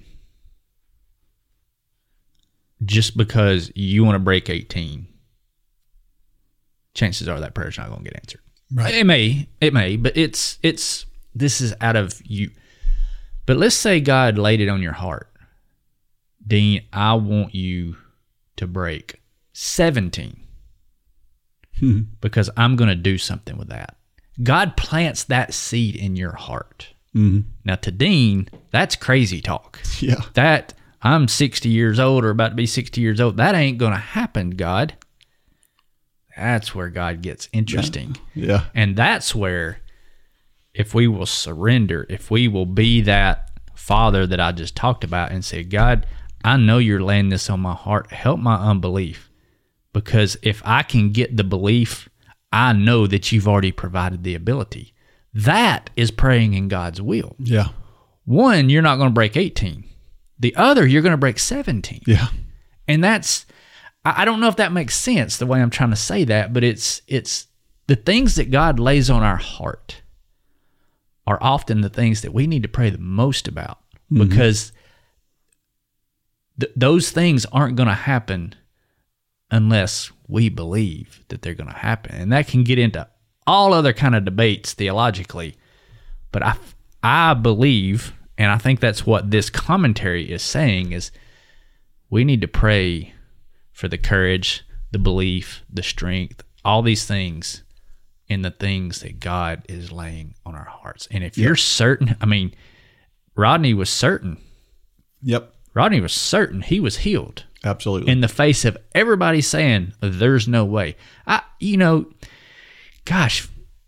Just because you want to break eighteen, chances are that prayer's not going to get answered.
Right.
It may, it may, but it's, it's, this is out of you. But let's say God laid it on your heart. Dean, I want you to break seventeen hmm. because I'm going to do something with that. God plants that seed in your heart. Mm-hmm. Now to Dean, that's crazy talk.
Yeah.
That I'm sixty years old or about to be sixty years old. That ain't going to happen, God. That's where God gets interesting.
Yeah. yeah.
And that's where, if we will surrender, if we will be that father that I just talked about and say, God, I know you're laying this on my heart. Help my unbelief. Because if I can get the belief, I know that you've already provided the ability. That is praying in God's will.
Yeah.
One, you're not going to break eighteen. The other, you're going to break seventeen.
Yeah.
And that's, I don't know if that makes sense the way I'm trying to say that, but it's it's the things that God lays on our heart are often the things that we need to pray the most about, mm-hmm. because th- those things aren't going to happen unless we believe that they're going to happen. And that can get into all other kind of debates theologically, but I, I believe, and I think that's what this commentary is saying, is we need to pray for the courage, the belief, the strength, all these things in the things that God is laying on our hearts. And if yep. you're certain, I mean, Rodney was certain.
Yep.
Rodney was certain he was healed.
Absolutely.
In the face of everybody saying, there's no way. I, you know, gosh,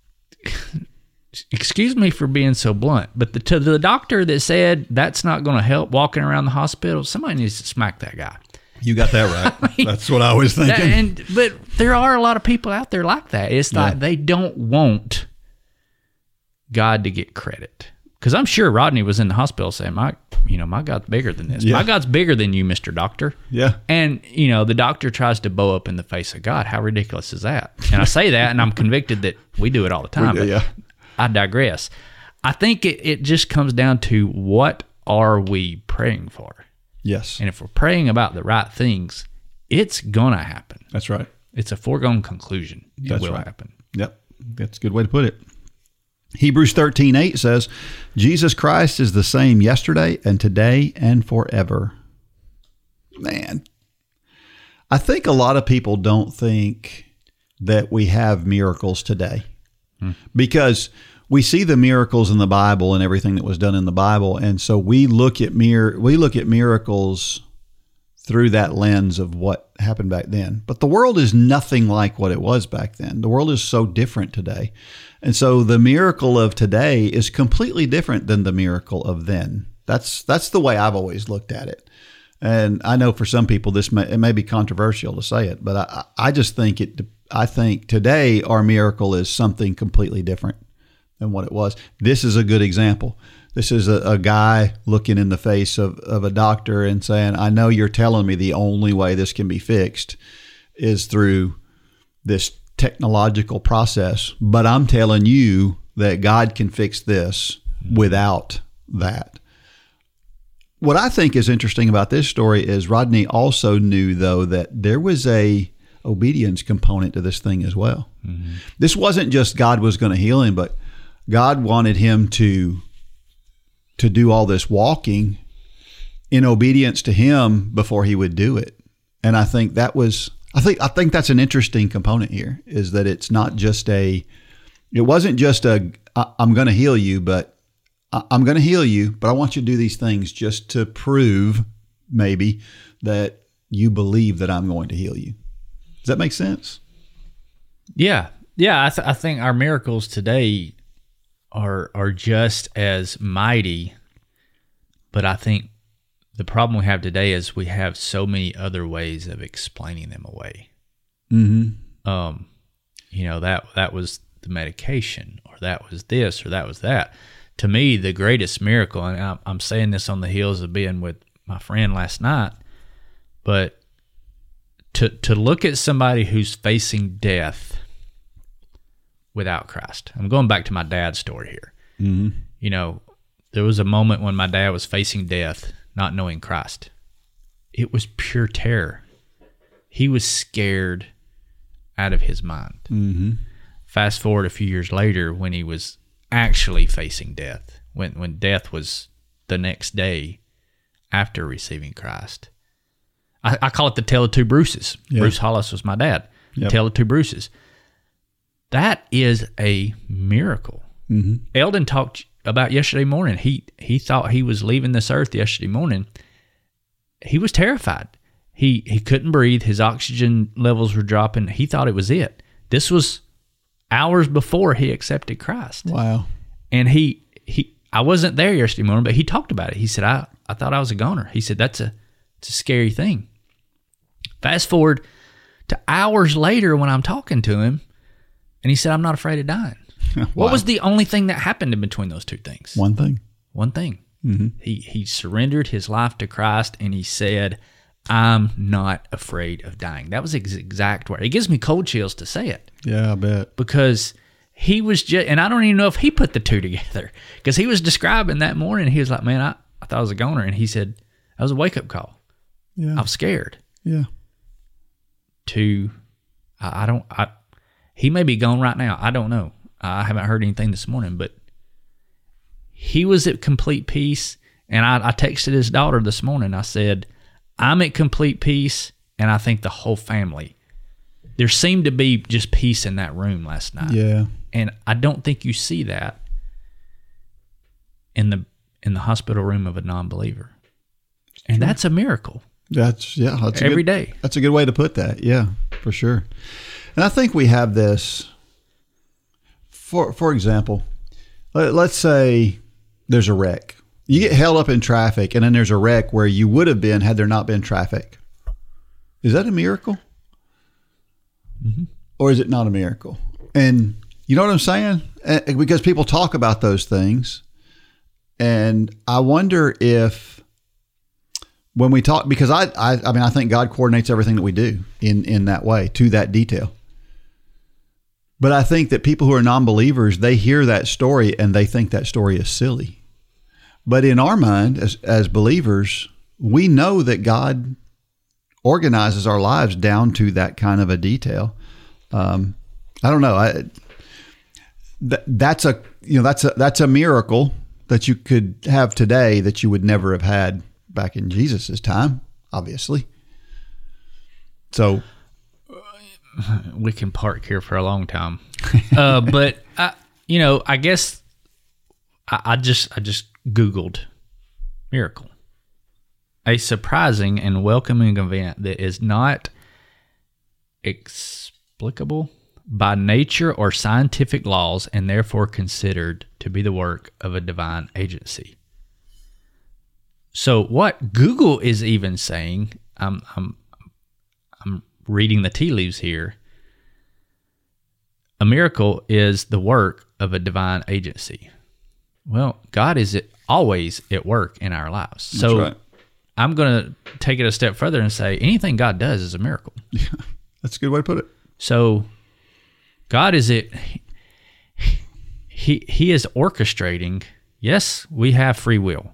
excuse me for being so blunt, but the, to the doctor that said that's not going to help walking around the hospital, somebody needs to smack that guy.
You got that right. I mean, that's what I was thinking.
That, and but there are a lot of people out there like that. It's like yeah. they don't want God to get credit. Because I'm sure Rodney was in the hospital saying, "My, you know, my God's bigger than this. Yeah. My God's bigger than you, Mister Doctor."
Yeah.
And you know, the doctor tries to bow up in the face of God. How ridiculous is that? And I say that, and I'm convicted that we do it all the time.
We do, yeah.
I digress. I think it, it just comes down to, what are we praying for?
Yes.
And if we're praying about the right things, it's gonna happen.
That's right.
It's a foregone conclusion. It
That's
will
right.
happen.
Yep. That's a good way to put it. Hebrews thirteen eight says, Jesus Christ is the same yesterday and today and forever. Man, I think a lot of people don't think that we have miracles today hmm. because we see the miracles in the Bible and everything that was done in the Bible. And so we look at mir- we look at miracles through that lens of what happened back then. But the world is nothing like what it was back then. The world is so different today. And so the miracle of today is completely different than the miracle of then. That's that's the way I've always looked at it. And I know for some people this may, it may be controversial to say it, but I, I just think it. I think today our miracle is something completely different than what it was. This is a good example. This is a, a guy looking in the face of, of a doctor and saying, I know you're telling me the only way this can be fixed is through this technological process, but I'm telling you that God can fix this without that. What I think is interesting about this story is Rodney also knew, though, that there was a obedience component to this thing as well. Mm-hmm. This wasn't just God was going to heal him, but God wanted him to to do all this walking in obedience to him before he would do it. And I think that was, I think, I think that's an interesting component here, is that it's not just a, it wasn't just a, I'm going to heal you, but I'm going to heal you, but I want you to do these things just to prove maybe that you believe that I'm going to heal you. Does that make sense?
Yeah. Yeah. I, th- I think our miracles today are are just as mighty, but I think the problem we have today is we have so many other ways of explaining them away. Mm-hmm. Um, you know, that that was the medication, or that was this, or that was that. To me, the greatest miracle, and I'm, I'm saying this on the heels of being with my friend last night, but to to look at somebody who's facing death without Christ. I'm going back to my dad's story here. Mm-hmm. You know, there was a moment when my dad was facing death, not knowing Christ. It was pure terror. He was scared out of his mind. Mm-hmm. Fast forward a few years later, when he was actually facing death, when when death was the next day after receiving Christ. I, I call it the Tale of Two Bruces. Yep. Bruce Hollis was my dad. Yep. Tale of Two Bruces. That is a miracle. Mm-hmm. Eldon talked about yesterday morning. He he thought he was leaving this earth yesterday morning. He was terrified. He he couldn't breathe. His oxygen levels were dropping. He thought it was it. This was hours before he accepted Christ.
Wow.
And he he I wasn't there yesterday morning, but he talked about it. He said, I, I thought I was a goner. He said, that's a it's a scary thing. Fast forward to hours later when I'm talking to him, and he said, I'm not afraid of dying. Wow. What was the only thing that happened in between those two things?
One thing.
One thing. Mm-hmm. He he surrendered his life to Christ, and he said, I'm not afraid of dying. That was his exact word. It gives me cold chills to say it.
Yeah, I bet.
Because he was just, and I don't even know if he put the two together, because he was describing that morning, he was like, man, I, I thought I was a goner. And he said, that was a wake-up call. Yeah. I was scared.
Yeah.
To, I, I don't, I, he may be gone right now. I don't know. I haven't heard anything this morning, but he was at complete peace. And I, I texted his daughter this morning. I said, I'm at complete peace, and I think the whole family. There seemed to be just peace in that room last night.
Yeah.
And I don't think you see that in the in the hospital room of a non-believer. And that's a miracle.
That's yeah, that's
every
a good,
day.
That's a good way to put that. Yeah, for sure. And I think we have this. For for example, let, let's say there's a wreck. You get held up in traffic, and then there's a wreck where you would have been had there not been traffic. Is that a miracle? Mm-hmm. Or is it not a miracle? And you know what I'm saying? Because people talk about those things, and I wonder if when we talk, because I, I, I mean, I think God coordinates everything that we do in, in that way, to that detail. But I think that people who are non-believers, they hear that story and they think that story is silly. But in our mind, as as believers, we know that God organizes our lives down to that kind of a detail. Um, I don't know. I, th- that's a you know that's a that's a miracle that you could have today that you would never have had back in Jesus's time, obviously. So
we can park here for a long time, uh, but I, you know, I guess I, I just I just Googled miracle, a surprising and welcoming event that is not explicable by nature or scientific laws, and therefore considered to be the work of a divine agency. So what Google is even saying, I'm I'm I'm reading the tea leaves here. A miracle is the work of a divine agency. Well, God is always at work in our lives. So
That's right.
I'm going to take it a step further and say anything God does is a miracle.
Yeah, that's a good way to put it.
So God is it. He he is orchestrating. Yes, we have free will,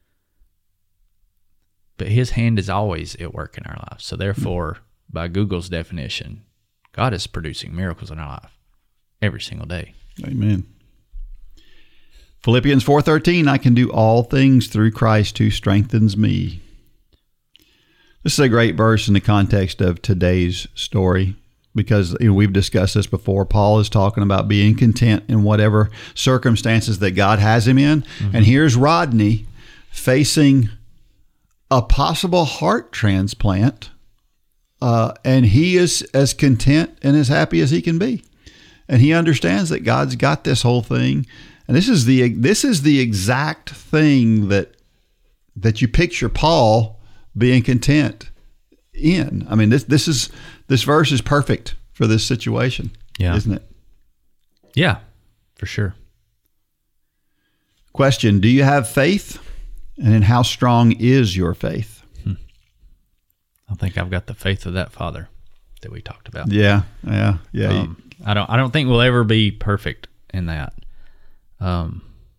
but His hand is always at work in our lives. So therefore, by Google's definition, God is producing miracles in our life every single day.
Amen. Philippians four thirteen, I can do all things through Christ who strengthens me. This is a great verse in the context of today's story because you know, we've discussed this before. Paul is talking about being content in whatever circumstances that God has him in. Mm-hmm. And here's Rodney facing a possible heart transplant, uh, and he is as content and as happy as he can be. And he understands that God's got this whole thing. And this is the this is the exact thing that that you picture Paul being content in. I mean, this this is this verse is perfect for this situation,
yeah.
isn't it?
Yeah, for sure.
Question: do you have faith? And how strong is your faith?
Hmm. I think I've got the faith of that father that we talked about.
Yeah, yeah, yeah.
Um, I don't I don't think we'll ever be perfect in that. Um,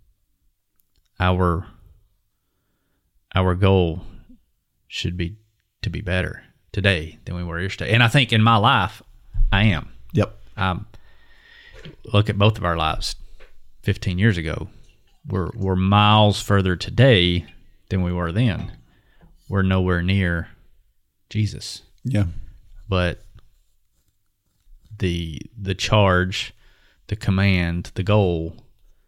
our our goal should be to be better today than we were yesterday, and I think in my life, I am.
Yep.
Um, look at both of our lives. Fifteen years ago, we're we're miles further today than we were then. We're nowhere near Jesus.
Yeah.
But the the charge, the command, the goal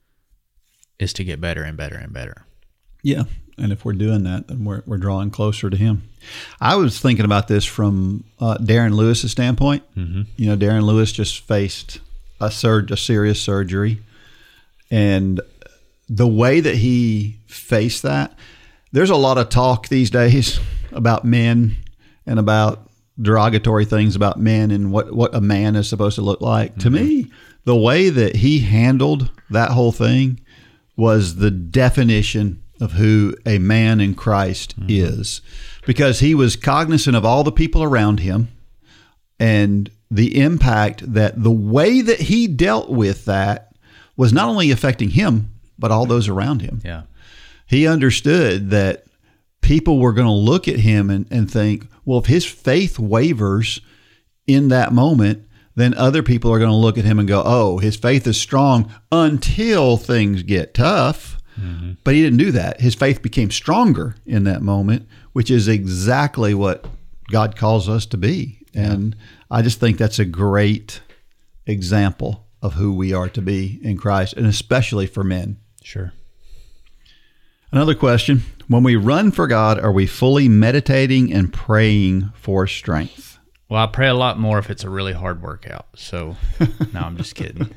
is to get better and better and better.
Yeah. And if we're doing that, then we're we're drawing closer to Him. I was thinking about this from uh, Darren Lewis's standpoint. Mm-hmm. You know, Darren Lewis just faced a surge, a serious surgery, and the way that he faced that, there's a lot of talk these days about men and about derogatory things about men and what, what a man is supposed to look like. Mm-hmm. To me, the way that he handled that whole thing was the definition of who a man in Christ mm-hmm. is, because he was cognizant of all the people around him and the impact that the way that he dealt with that was not only affecting him, but all those around him.
Yeah.
He understood that people were going to look at him and, and think, well, if his faith wavers in that moment, then other people are going to look at him and go, oh, his faith is strong until things get tough. Mm-hmm. But he didn't do that. His faith became stronger in that moment, which is exactly what God calls us to be. Yeah. And I just think that's a great example of who we are to be in Christ, and especially for men.
Sure.
Another question: when we run for God, are we fully meditating and praying for strength?
Well, I pray a lot more if it's a really hard workout. So, no, I'm just kidding.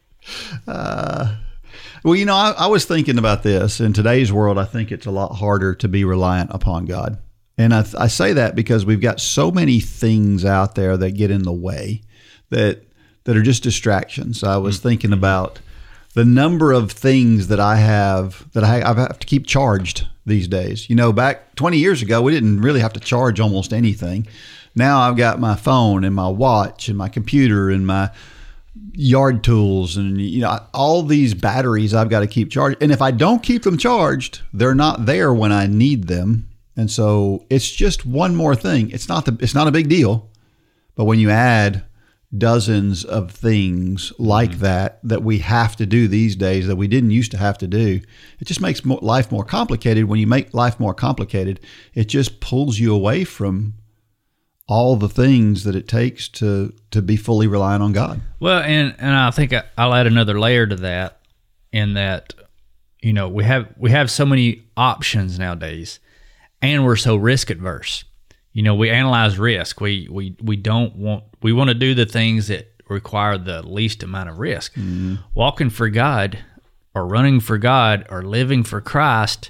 Uh, well, you know, I, I was thinking about this. In today's world, I think it's a lot harder to be reliant upon God. And I, I say that because we've got so many things out there that get in the way that that are just distractions. I was mm-hmm. thinking about the number of things that I have that I, I have to keep charged these days. You know, back twenty years ago, we didn't really have to charge almost anything. Now I've got my phone and my watch and my computer and my yard tools and, you know, all these batteries I've got to keep charged. And if I don't keep them charged, they're not there when I need them. And so it's just one more thing. It's not the, it's not a big deal, but when you add dozens of things like mm-hmm. that that we have to do these days that we didn't used to have to do, it just makes more, life more complicated. When you make life more complicated, it just pulls you away from all the things that it takes to to be fully reliant on God.
Well, and and I think I'll add another layer to that, in that, you know, we have we have so many options nowadays, and we're so risk adverse. You know, we analyze risk. We we we don't want we want to do the things that require the least amount of risk. Mm-hmm. Walking for God, or running for God, or living for Christ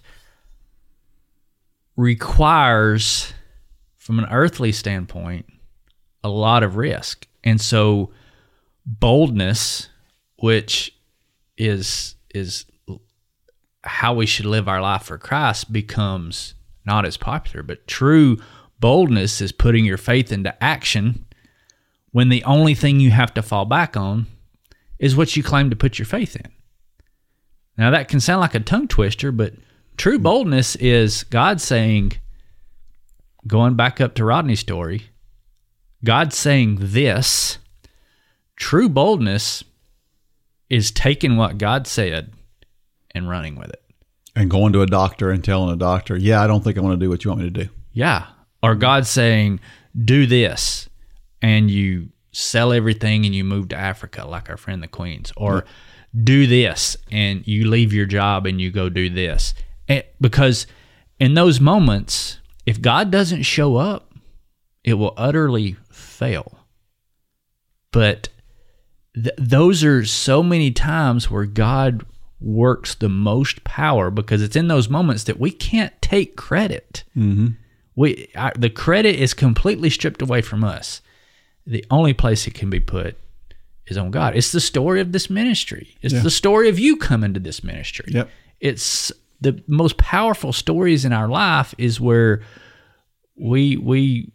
requires, from an earthly standpoint, a lot of risk. And so boldness, which is is how we should live our life for Christ, becomes not as popular. But true boldness is putting your faith into action when the only thing you have to fall back on is what you claim to put your faith in. Now, that can sound like a tongue twister, but true boldness is God saying, going back up to Rodney's story, God saying this. True boldness is taking what God said and running with it.
And going to a doctor and telling a doctor, yeah, I don't think I want to do what you want me to do.
Yeah. Or God saying, do this, and you sell everything and you move to Africa like our friend the Queens. Or yeah. do this, and you leave your job and you go do this. And because in those moments, if God doesn't show up, it will utterly fail. But th- those are so many times where God works the most power, because it's in those moments that we can't take credit. Mm-hmm. We our, the credit is completely stripped away from us. The only place it can be put is on God. It's the story of this ministry. It's yeah. the story of you coming to this ministry.
Yep.
It's the most powerful stories in our life is where we we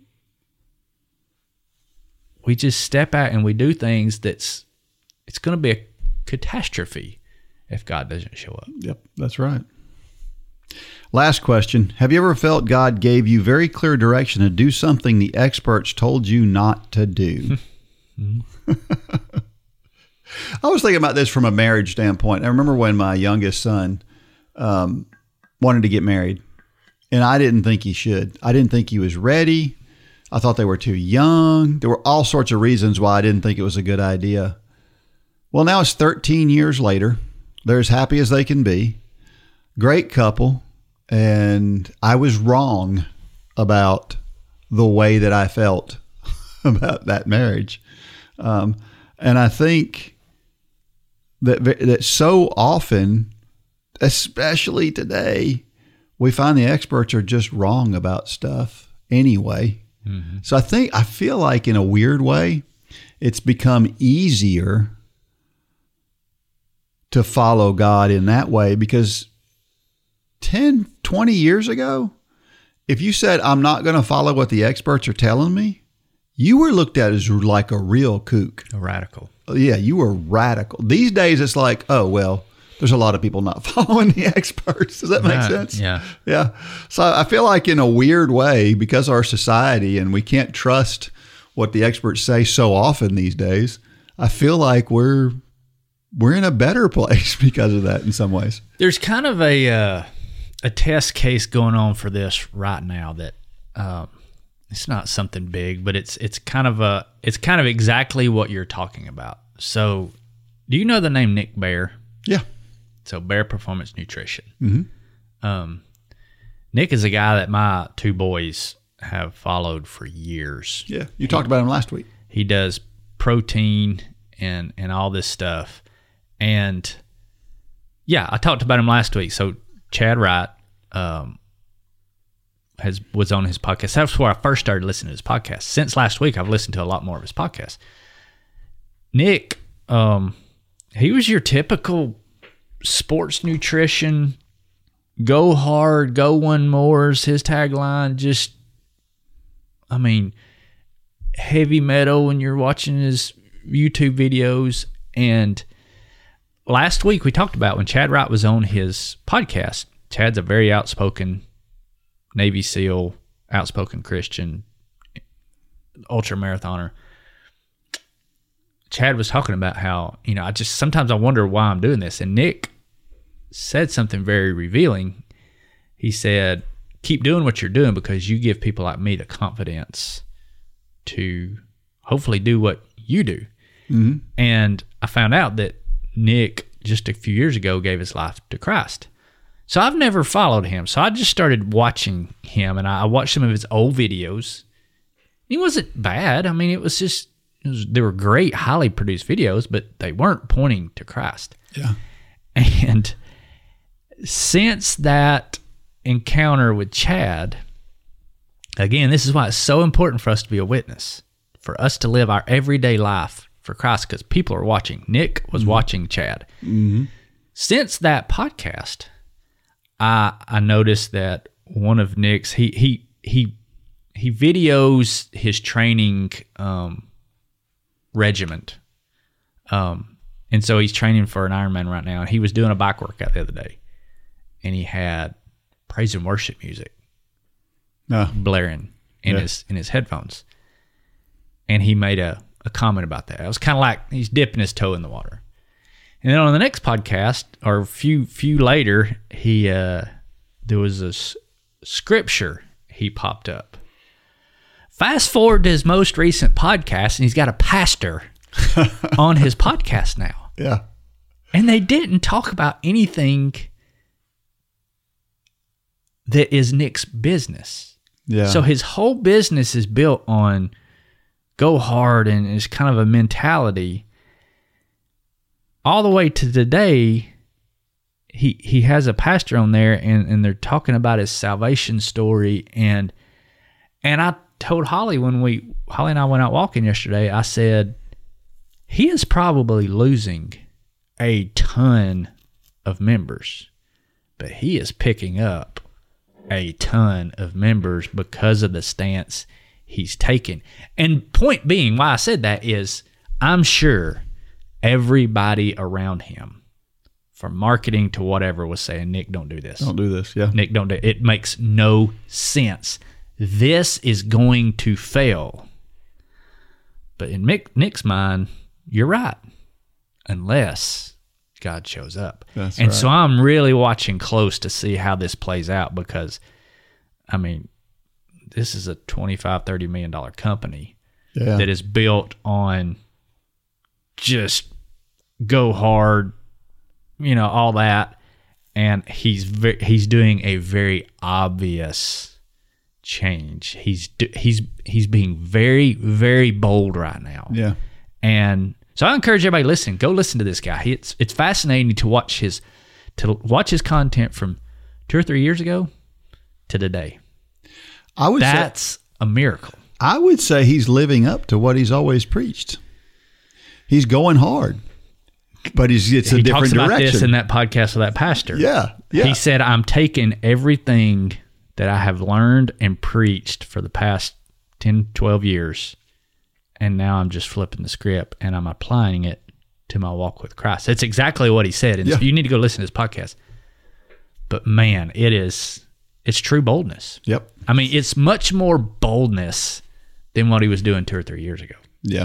we just step out and we do things that's it's going to be a catastrophe if God doesn't show up.
Yep, that's right. Last question. Have you ever felt God gave you very clear direction to do something the experts told you not to do? I was thinking about this from a marriage standpoint. I remember when my youngest son um, wanted to get married, and I didn't think he should. I didn't think he was ready. I thought they were too young. There were all sorts of reasons why I didn't think it was a good idea. Well, now it's thirteen years later. They're as happy as they can be. Great couple. And I was wrong about the way that I felt about that marriage. Um, and I think that that so often, especially today, we find the experts are just wrong about stuff anyway. Mm-hmm. So I think, I feel like in a weird way, it's become easier to follow God in that way, because ten, twenty years ago, if you said, I'm not going to follow what the experts are telling me, you were looked at as like a real kook.
A radical.
Yeah, you were radical. These days, it's like, oh, well, there's a lot of people not following the experts. Does that make
right.
sense?
Yeah.
Yeah. So I feel like in a weird way, because our society and we can't trust what the experts say so often these days, I feel like we're we're in a better place because of that in some ways.
There's kind of a uh, a test case going on for this right now that um, it's not something big, but it's it's kind of a it's kind of exactly what you're talking about. So, do you know the name Nick Bare?
Yeah.
So Bare Performance Nutrition.
Mm-hmm.
Um, Nick is a guy that my two boys have followed for years.
Yeah, you
he,
talked about him last week.
He does protein and and all this stuff. And yeah, I talked about him last week. So Chad Wright um, has was on his podcast. That's where I first started listening to his podcast. Since last week, I've listened to a lot more of his podcasts. Nick, um, he was your typical sports nutrition, go hard, go one more's his tagline. Just, I mean, heavy metal when you're watching his YouTube videos. And last week we talked about when Chad Wright was on his podcast. Chad's a very outspoken Navy SEAL, outspoken Christian, ultra marathoner. Chad was talking about how, you know, I just sometimes I wonder why I'm doing this. And Nick said something very revealing. He said, keep doing what you're doing because you give people like me the confidence to hopefully do what you do. Mm-hmm. And I found out that Nick, just a few years ago, gave his life to Christ. So I've never followed him. So I just started watching him, and I watched some of his old videos. He wasn't bad. I mean, it was just, it was, they were great, highly produced videos, but they weren't pointing to Christ.
Yeah.
And since that encounter with Chad, again, this is why it's so important for us to be a witness, for us to live our everyday life for Christ, because people are watching. Nick was mm-hmm. watching Chad. Mm-hmm. Since that podcast, I I noticed that one of Nick's he he he he videos his training um, regiment, um, and so he's training for an Ironman right now. And he was doing a bike workout the other day, and he had praise and worship music
no.
blaring in yeah. his in his headphones, and he made a. a comment about that. It was kind of like he's dipping his toe in the water. And then on the next podcast, or a few few later, he uh, there was a s- scripture he popped up. Fast forward to his most recent podcast, and he's got a pastor on his podcast now.
Yeah.
And they didn't talk about anything that is Nick's business.
Yeah.
So his whole business is built on go hard, and it's kind of a mentality. All the way to today, he he has a pastor on there, and, and they're talking about his salvation story. And and I told Holly when we Holly and I went out walking yesterday, I said, he is probably losing a ton of members, but he is picking up a ton of members because of the stance he's taken. And point being, why I said that is, I'm sure everybody around him, from marketing to whatever, was saying, Nick, don't do this.
Don't do this, yeah.
Nick, don't do it. It makes no sense. This is going to fail. But in Nick, Nick's mind, you're right, unless God shows up.
That's
and
right.
so I'm really watching close to see how this plays out, because, I mean, this is a twenty-five, thirty million dollars company yeah. that is built on just go hard, you know, all that. And he's ve- he's doing a very obvious change. He's he's he's being very, very bold right now.
Yeah.
And so I encourage everybody listening, go listen to this guy. He, it's it's fascinating to watch his to watch his content from two or three years ago to today.
I would
That's
say,
a miracle.
I would say he's living up to what he's always preached. He's going hard, but he's it's a
he
different
talks about
direction.
this in that podcast with that pastor.
Yeah, yeah.
He said, I'm taking everything that I have learned and preached for the past ten, twelve years, and now I'm just flipping the script and I'm applying it to my walk with Christ. That's exactly what he said. And
yeah.
you need to go listen to his podcast. But man, it is, it's true boldness.
Yep.
I mean, it's much more boldness than what he was doing two or three years ago.
Yeah.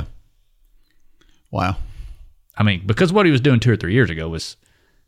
Wow.
I mean, because what he was doing two or three years ago was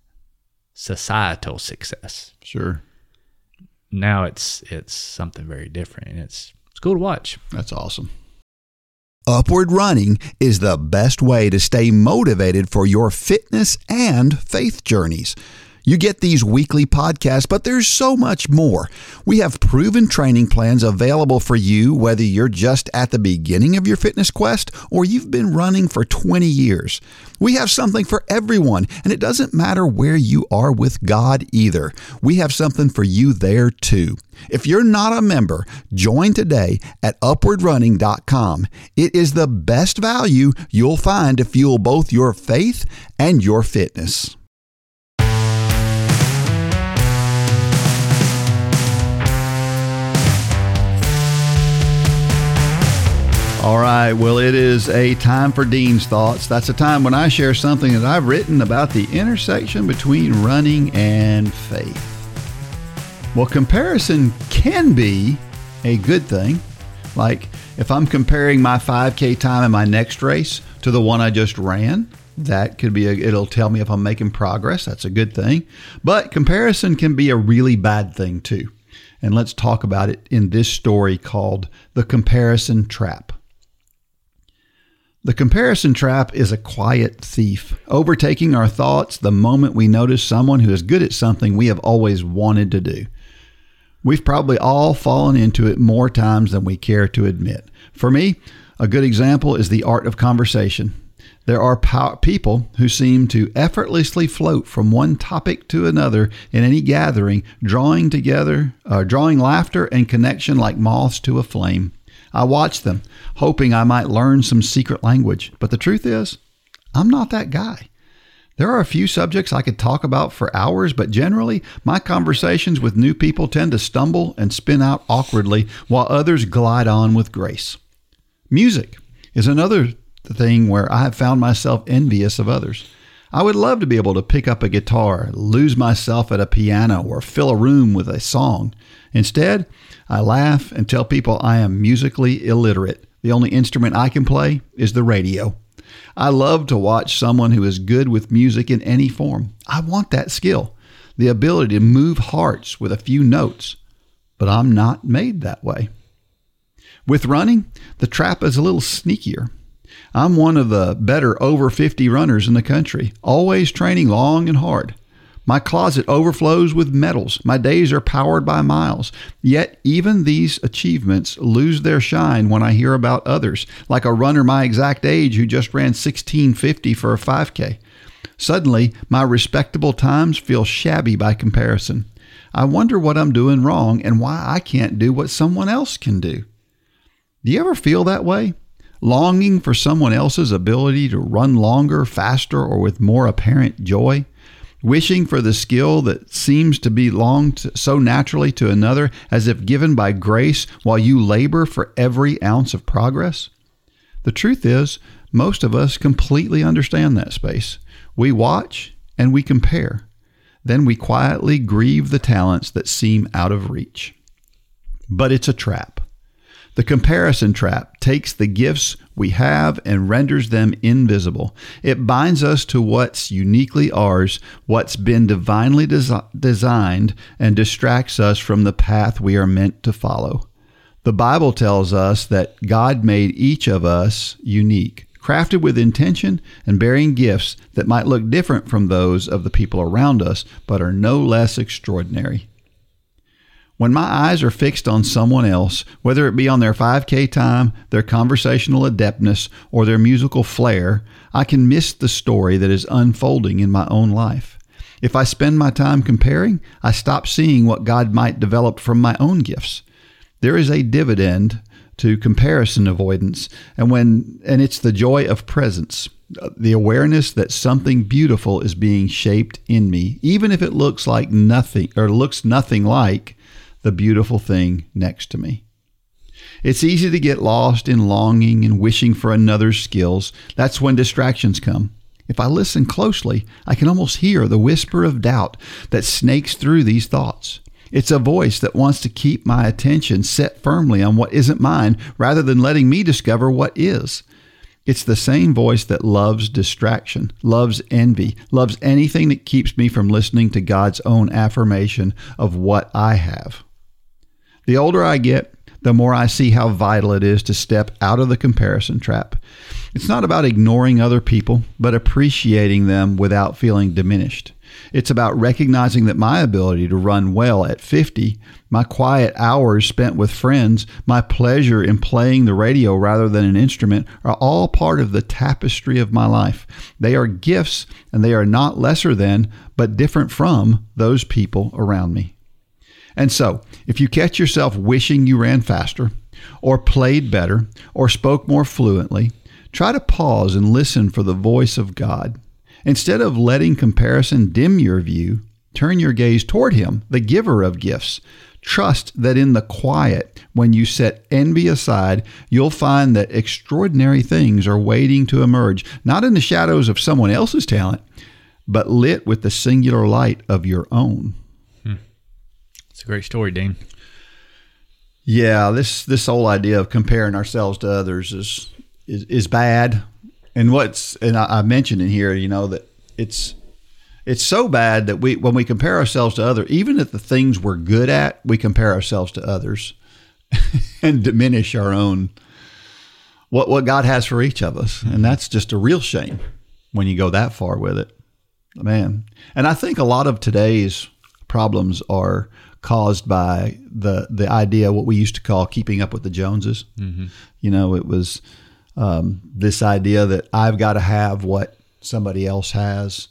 societal success.
Sure.
Now it's it's something very different, and it's it's cool to watch.
That's awesome.
Upward Running is the best way to stay motivated for your fitness and faith journeys. You get these weekly podcasts, but there's so much more. We have proven training plans available for you, whether you're just at the beginning of your fitness quest or you've been running for twenty years. We have something for everyone, and it doesn't matter where you are with God either. We have something for you there too. If you're not a member, join today at upward running dot com. It is the best value you'll find to fuel both your faith and your fitness.
All right, well, it is a time for Dean's Thoughts. That's a time when I share something that I've written about the intersection between running and faith. Well, comparison can be a good thing. Like if I'm comparing my five K time in my next race to the one I just ran, that could be, a, it'll tell me if I'm making progress. That's a good thing. But comparison can be a really bad thing too. And let's talk about it in this story called The Comparison Trap. The comparison trap is a quiet thief, overtaking our thoughts the moment we notice someone who is good at something we have always wanted to do. We've probably all fallen into it more times than we care to admit. For me, a good example is the art of conversation. There are pow- people who seem to effortlessly float from one topic to another in any gathering, drawing together, uh, drawing laughter and connection like moths to a flame. I watch them, hoping I might learn some secret language. But the truth is, I'm not that guy. There are a few subjects I could talk about for hours, but generally, my conversations with new people tend to stumble and spin out awkwardly, while others glide on with grace. Music is another thing where I have found myself envious of others. I would love to be able to pick up a guitar, lose myself at a piano, or fill a room with a song. Instead, I laugh and tell people I am musically illiterate. The only instrument I can play is the radio. I love to watch someone who is good with music in any form. I want that skill, the ability to move hearts with a few notes, but I'm not made that way. With running, the trap is a little sneakier. I'm one of the better over fifty runners in the country, always training long and hard. My closet overflows with medals. My days are powered by miles. Yet even these achievements lose their shine when I hear about others, like a runner my exact age who just ran sixteen fifty for a five K. Suddenly, my respectable times feel shabby by comparison. I wonder what I'm doing wrong and why I can't do what someone else can do. Do you ever feel that way? Longing for someone else's ability to run longer, faster, or with more apparent joy? Wishing for the skill that seems to belong to, so naturally to another as if given by grace while you labor for every ounce of progress? The truth is, most of us completely understand that space. We watch and we compare. Then we quietly grieve the talents that seem out of reach. But it's a trap. The comparison trap takes the gifts we have and renders them invisible. It binds us to what's uniquely ours, what's been divinely des- designed, and distracts us from the path we are meant to follow. The Bible tells us that God made each of us unique, crafted with intention and bearing gifts that might look different from those of the people around us, but are no less extraordinary. When my eyes are fixed on someone else, whether it be on their five K time, their conversational adeptness, or their musical flair, I can miss the story that is unfolding in my own life. If I spend my time comparing, I stop seeing what God might develop from my own gifts. There is a dividend to comparison avoidance, and when and it's the joy of presence, the awareness that something beautiful is being shaped in me, even if it looks like nothing or looks nothing like the beautiful thing next to me. It's easy to get lost in longing and wishing for another's skills. That's when distractions come. If I listen closely, I can almost hear the whisper of doubt that snakes through these thoughts. It's a voice that wants to keep my attention set firmly on what isn't mine rather than letting me discover what is. It's the same voice that loves distraction, loves envy, loves anything that keeps me from listening to God's own affirmation of what I have. The older I get, the more I see how vital it is to step out of the comparison trap. It's not about ignoring other people, but appreciating them without feeling diminished. It's about recognizing that my ability to run well at fifty, my quiet hours spent with friends, my pleasure in playing the radio rather than an instrument are all part of the tapestry of my life. They are gifts, and they are not lesser than, but different from, those people around me. And so, if you catch yourself wishing you ran faster, or played better, or spoke more fluently, try to pause and listen for the voice of God. Instead of letting comparison dim your view, turn your gaze toward Him, the giver of gifts. Trust that in the quiet, when you set envy aside, you'll find that extraordinary things are waiting to emerge, not in the shadows of someone else's talent, but lit with the singular light of your own.
It's a great story, Dean.
Yeah, this this whole idea of comparing ourselves to others is is, is bad. And what's and I, I mentioned in here, you know, that it's it's so bad that we when we compare ourselves to others, even at the things we're good at, we compare ourselves to others and diminish our own what what God has for each of us. And that's just a real shame when you go that far with it. Man. And I think a lot of today's problems are caused by the the idea what we used to call keeping up with the Joneses. Mm-hmm. You know, it was um, this idea that I've got to have what somebody else has.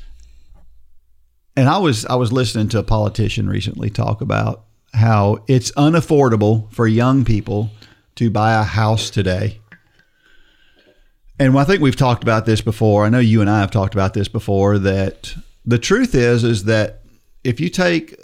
And I was I was listening to a politician recently talk about how it's unaffordable for young people to buy a house today. And I think we've talked about this before. I know you and I have talked about this before, that the truth is, is that if you take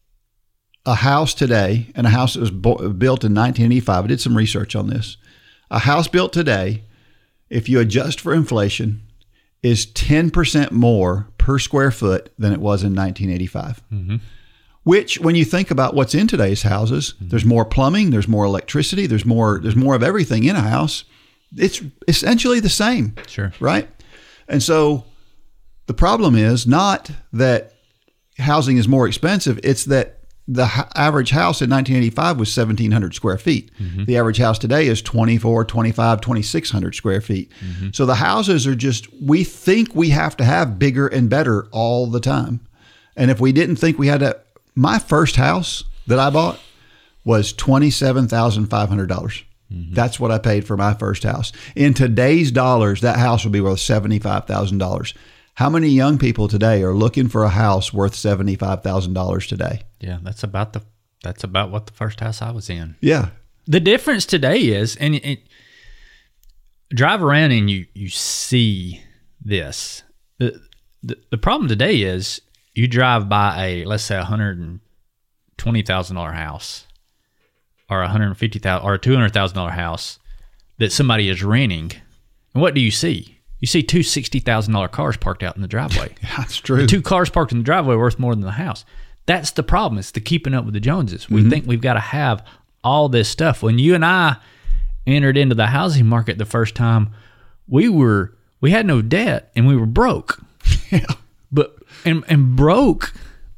a house today, and a house that was bo- built in nineteen eighty-five, I did some research on this. A house built today, if you adjust for inflation, is ten percent more per square foot than it was in nineteen eighty-five. Mm-hmm. Which, when you think about what's in today's houses, mm-hmm. there's more plumbing, there's more electricity, there's more, there's more of everything in a house. It's essentially the same.
Sure.
Right? And so the problem is not that housing is more expensive. It's that the h- average house in nineteen eighty-five was seventeen hundred square feet. Mm-hmm. The average house today is twenty-four, twenty-five, twenty-six hundred square feet. Mm-hmm. So the houses are just, we think we have to have bigger and better all the time. And if we didn't think we had to, my first house that I bought was twenty-seven thousand five hundred dollars. Mm-hmm. That's what I paid for my first house. In today's dollars, that house would be worth seventy-five thousand dollars. How many young people today are looking for a house worth seventy-five thousand dollars today?
Yeah, that's about the that's about what the first house I was in.
Yeah.
The difference today is, and it, it, drive around and you you see this. The, the the problem today is you drive by a, let's say, a one hundred twenty thousand dollars house, or a one hundred fifty thousand dollars or a two hundred thousand dollars house that somebody is renting. And what do you see? You see two sixty thousand dollars cars parked out in the driveway.
That's true.
The two cars parked in the driveway are worth more than the house. That's the problem. It's the keeping up with the Joneses. We mm-hmm. think we've got to have all this stuff. When you and I entered into the housing market the first time, we were we had no debt and we were broke.
Yeah.
But and and broke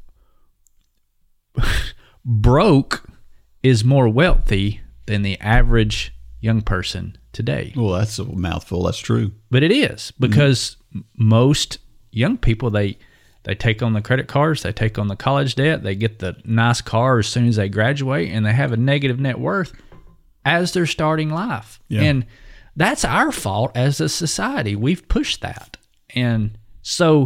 broke is more wealthy than the average young person today.
Well, that's a mouthful. That's true.
But it is, because mm-hmm. most young people, they they take on the credit cards, they take on the college debt, they get the nice car as soon as they graduate, and they have a negative net worth as they're starting life. Yeah. And that's our fault as a society. We've pushed that. And so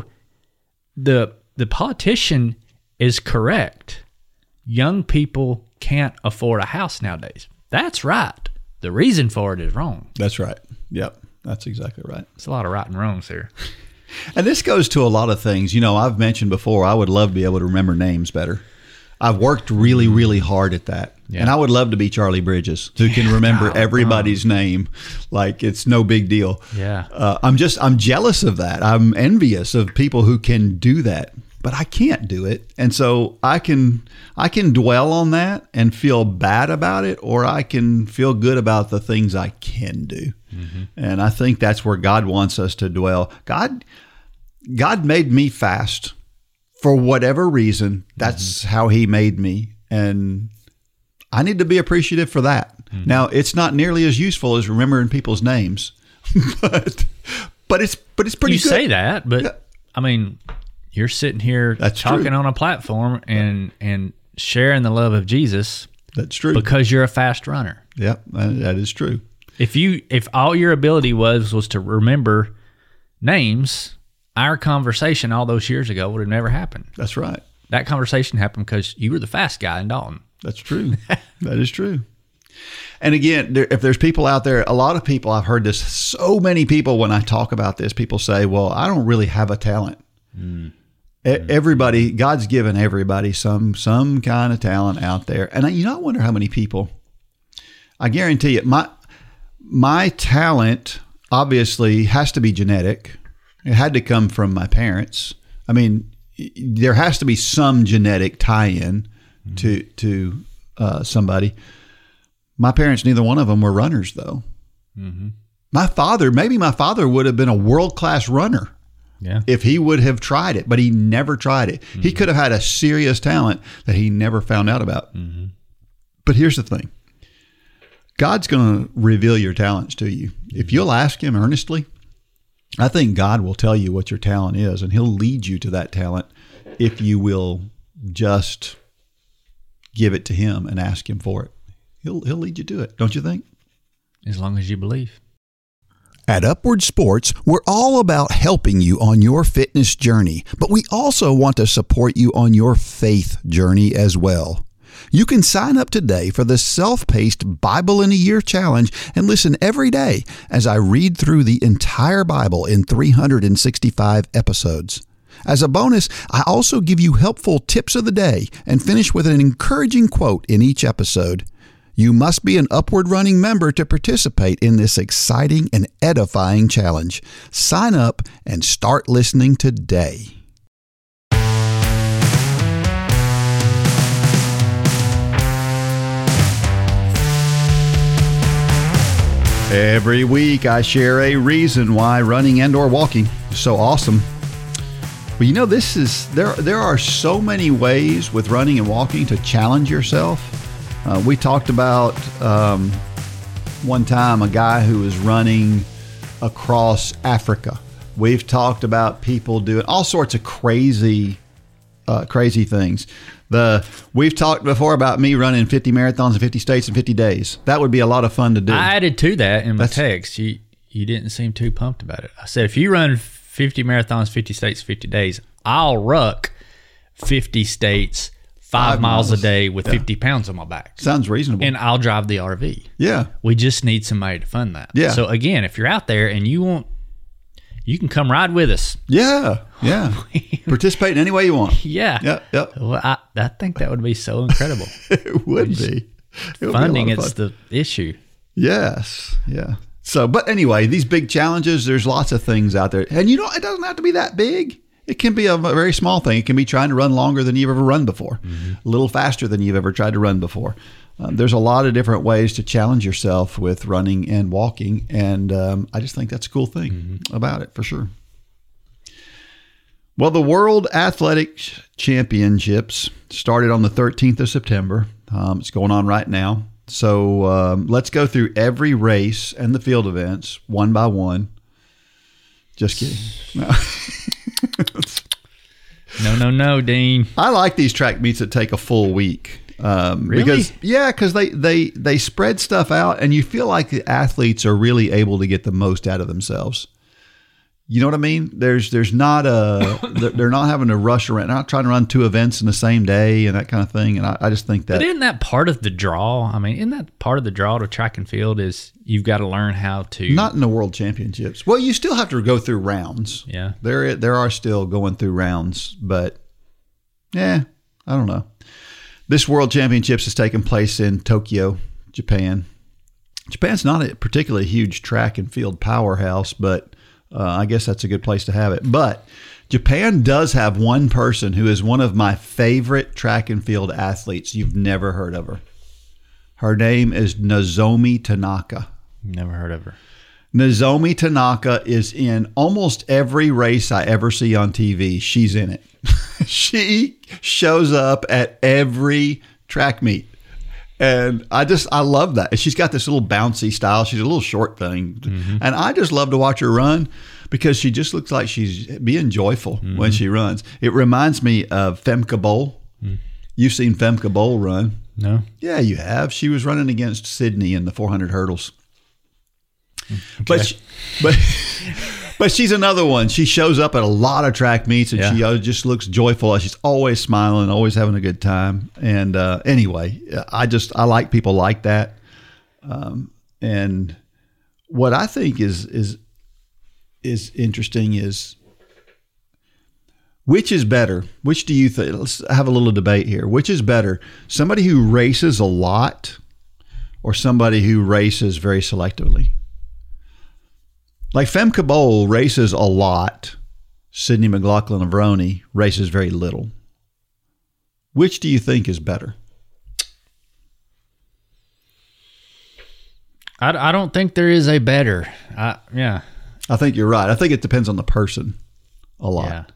the the politician is correct. Young people can't afford a house nowadays. That's right. The reason for it is wrong.
That's right. Yep. That's exactly right.
It's a lot of right and wrongs here.
And this goes to a lot of things. You know, I've mentioned before, I would love to be able to remember names better. I've worked really, really hard at that. Yeah. And I would love to be Charlie Bridges, who can remember oh, everybody's oh. name like it's no big deal.
Yeah.
Uh, I'm just, I'm jealous of that. I'm envious of people who can do that, but I can't do it. And so I can, I can dwell on that and feel bad about it, or I can feel good about the things I can do. Mm-hmm. And I think that's where God wants us to dwell. God, God made me fast for whatever reason. That's mm-hmm. how he made me. And I need to be appreciative for that. Mm-hmm. Now, it's not nearly as useful as remembering people's names, but, but it's, but it's pretty
you
good.
You say that, but yeah. I mean, you're sitting here That's talking true. on a platform and, and sharing the love of Jesus.
That's true.
Because you're a fast runner.
Yep, that is true.
If you if all your ability was was to remember names, our conversation all those years ago would have never happened.
That's right.
That conversation happened because you were the fast guy in Dalton.
That's true. That is true. And again, there, if there's people out there, a lot of people, I've heard this, so many people when I talk about this, people say, well, I don't really have a talent. Mm. Everybody, God's given everybody some some kind of talent out there. And I, you know, I wonder how many people, I guarantee you, my my talent obviously has to be genetic. It had to come from my parents. I mean, there has to be some genetic tie-in mm-hmm. to to uh, somebody. My parents, neither one of them were runners, though. Mm-hmm. My father, maybe my father would have been a world-class runner
yeah.
if he would have tried it, but he never tried it. Mm-hmm. He could have had a serious talent that he never found out about. Mm-hmm. But here's the thing. God's going to reveal your talents to you. If you'll ask him earnestly, I think God will tell you what your talent is, and he'll lead you to that talent if you will just give it to him and ask him for it. He'll he'll lead you to it, don't you think?
As long as you believe.
At Upward Sports, we're all about helping you on your fitness journey, but we also want to support you on your faith journey as well. You can sign up today for the self-paced Bible in a Year Challenge and listen every day as I read through the entire Bible in three hundred sixty-five episodes. As a bonus, I also give you helpful tips of the day and finish with an encouraging quote in each episode. You must be an Upward Running member to participate in this exciting and edifying challenge. Sign up and start listening today.
Every week I share a reason why running and or walking is so awesome. But you know, this is there there are so many ways with running and walking to challenge yourself. Uh, we talked about um, one time a guy who was running across Africa. We've talked about people doing all sorts of crazy uh, crazy things. The we've talked before about me running fifty marathons in fifty states in fifty days. That would be a lot of fun to do.
I added to that in my
That's,
text. You you didn't seem too pumped about it. I said, if you run fifty marathons, fifty states, fifty days, I'll ruck fifty states, five, five miles, miles a day with yeah. fifty pounds on my back.
Sounds reasonable.
And I'll drive the R V.
Yeah.
We just need somebody to fund that.
Yeah.
So again, if you're out there and you want, you can come ride with us.
Yeah. Yeah. Participate in any way you want.
Yeah.
Yeah. Yep.
Well, I, I think that would be so incredible.
It would be. It would
funding,
be
it's the issue.
Yes. Yeah. So, but anyway, these big challenges, there's lots of things out there. And you know, it doesn't have to be that big. It can be a very small thing. It can be trying to run longer than you've ever run before, mm-hmm. a little faster than you've ever tried to run before. Um, there's a lot of different ways to challenge yourself with running and walking. And um, I just think that's a cool thing mm-hmm. about it, for sure. Well, the World Athletic Championships started on the thirteenth of September. Um, it's going on right now. So um, let's go through every race and the field events one by one. Just kidding. No.
no, no, no, Dean.
I like these track meets that take a full week. Um,
really?
Because, yeah, because they, they, they spread stuff out and you feel like the athletes are really able to get the most out of themselves. You know what I mean? There's there's not a they're not having to rush around. They're not trying to run two events in the same day and that kind of thing. And I, I just think that.
But isn't that part of the draw? I mean, isn't that part of the draw to track and field is you've got to learn how to.
Not in the World Championships. Well, you still have to go through rounds.
Yeah.
There there are still going through rounds, but yeah, I don't know. This World Championships has taken place in Tokyo, Japan. Japan's not a particularly huge track and field powerhouse, but uh, I guess that's a good place to have it. But Japan does have one person who is one of my favorite track and field athletes. You've never heard of her. Her name is Nozomi Tanaka.
Never heard of her.
Nozomi Tanaka is in almost every race I ever see on T V. She's in it. She shows up at every track meet. And I just, I love that. She's got this little bouncy style. She's a little short thing. Mm-hmm. And I just love to watch her run because she just looks like she's being joyful mm-hmm. when she runs. It reminds me of Femke Bol. Mm. You've seen Femke Bol run.
No.
Yeah, you have. She was running against Sydney in the four hundred hurdles. Okay. But, she, but, but she's another one. She shows up at a lot of track meets and yeah. she just looks joyful. She's always smiling, always having a good time. And uh, anyway, I just, I like people like that. Um, and what I think is, is, is interesting is which is better? Which do you think? Let's have a little debate here. Which is better? Somebody who races a lot or somebody who races very selectively? Like Femke Bol races a lot. Sydney McLaughlin-Avroni races very little. Which do you think is better?
I, I don't think there is a better. I, yeah.
I think you're right. I think it depends on the person a lot.
Yeah.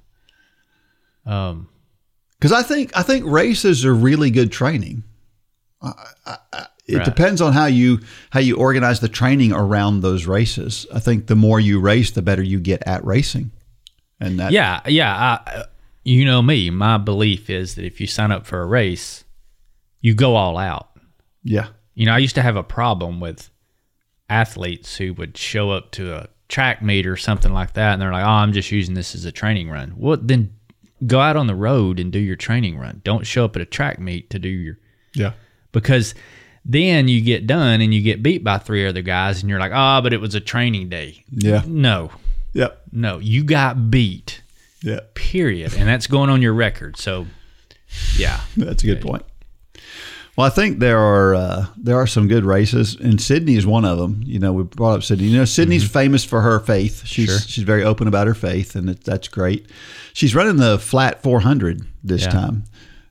Um,
because I think I think races are really good training. I, I, I, it
Right.
depends on how you how you organize the training around those races. I think the more you race, the better you get at racing. And that
yeah, yeah. I, you know me. My belief is that if you sign up for a race, you go all out.
yeah,
You know, I used to have a problem with athletes who would show up to a track meet or something like that, and they're like, "Oh, I'm just using this as a training run." Well, then go out on the road and do your training run. Don't show up at a track meet to do your
yeah,
because then you get done and you get beat by three other guys, and you're like, "Oh, but it was a training day."
yeah,
No,
yeah,
no, you got beat.
yeah.
Period, and that's going on your record. So, yeah,
That's a good point. Well, I think there are uh, there are some good races, and Sydney is one of them. You know, we brought up Sydney. You know, Sydney's famous for her faith. She's
Sure.
she's very open about her faith, and it, that's great. She's running the flat four hundred this
Yeah.
time,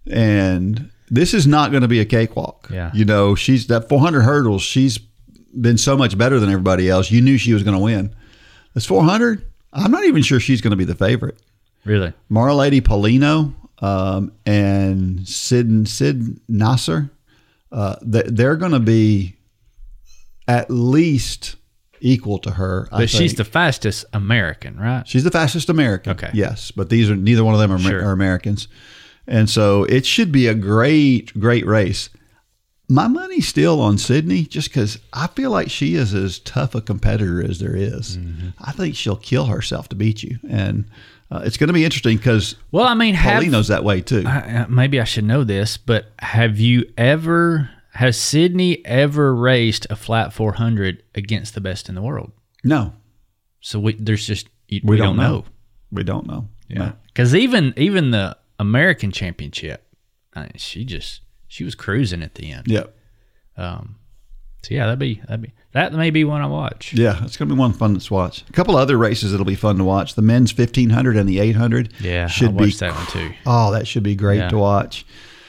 and this is not going to be a cakewalk.
Yeah.
You know, she's that four hundred hurdles. She's been so much better than everybody else. You knew she was going to win. This four hundred, I'm not even sure she's going to be the favorite.
really.
Marlady Polino um, and Sid Sid Nasser, uh, they, they're going to be at least equal to her. I
But she's
think.
the fastest American, right?
she's the fastest American.
Okay.
Yes, but these are neither one of them are,
Sure.
are Americans, and so it should be a great great race. My money's still on Sydney just because I feel like she is as tough a competitor as there is.
Mm-hmm.
I think she'll kill herself to beat you, and uh, it's going to be interesting because
Well, I mean, have,
Paulino's that way too.
I, uh, maybe I should know this, but have you ever, has Sydney ever raced a flat four hundred against the best in the world?
no,
So we, there's just, we,
we,
don't, know.
We don't know. No.
Because even, even the American Championship, I mean, she just, she was cruising at the end.
Yep.
Um, so yeah, that'd be, that'd be, that may be one I watch.
Yeah, it's going to be one fun to watch. A couple other races that'll be fun to watch. The men's fifteen hundred and the eight hundred.
Yeah,
should
I'll
be
watch that one too.
Oh, that should be great
Yeah.
to watch.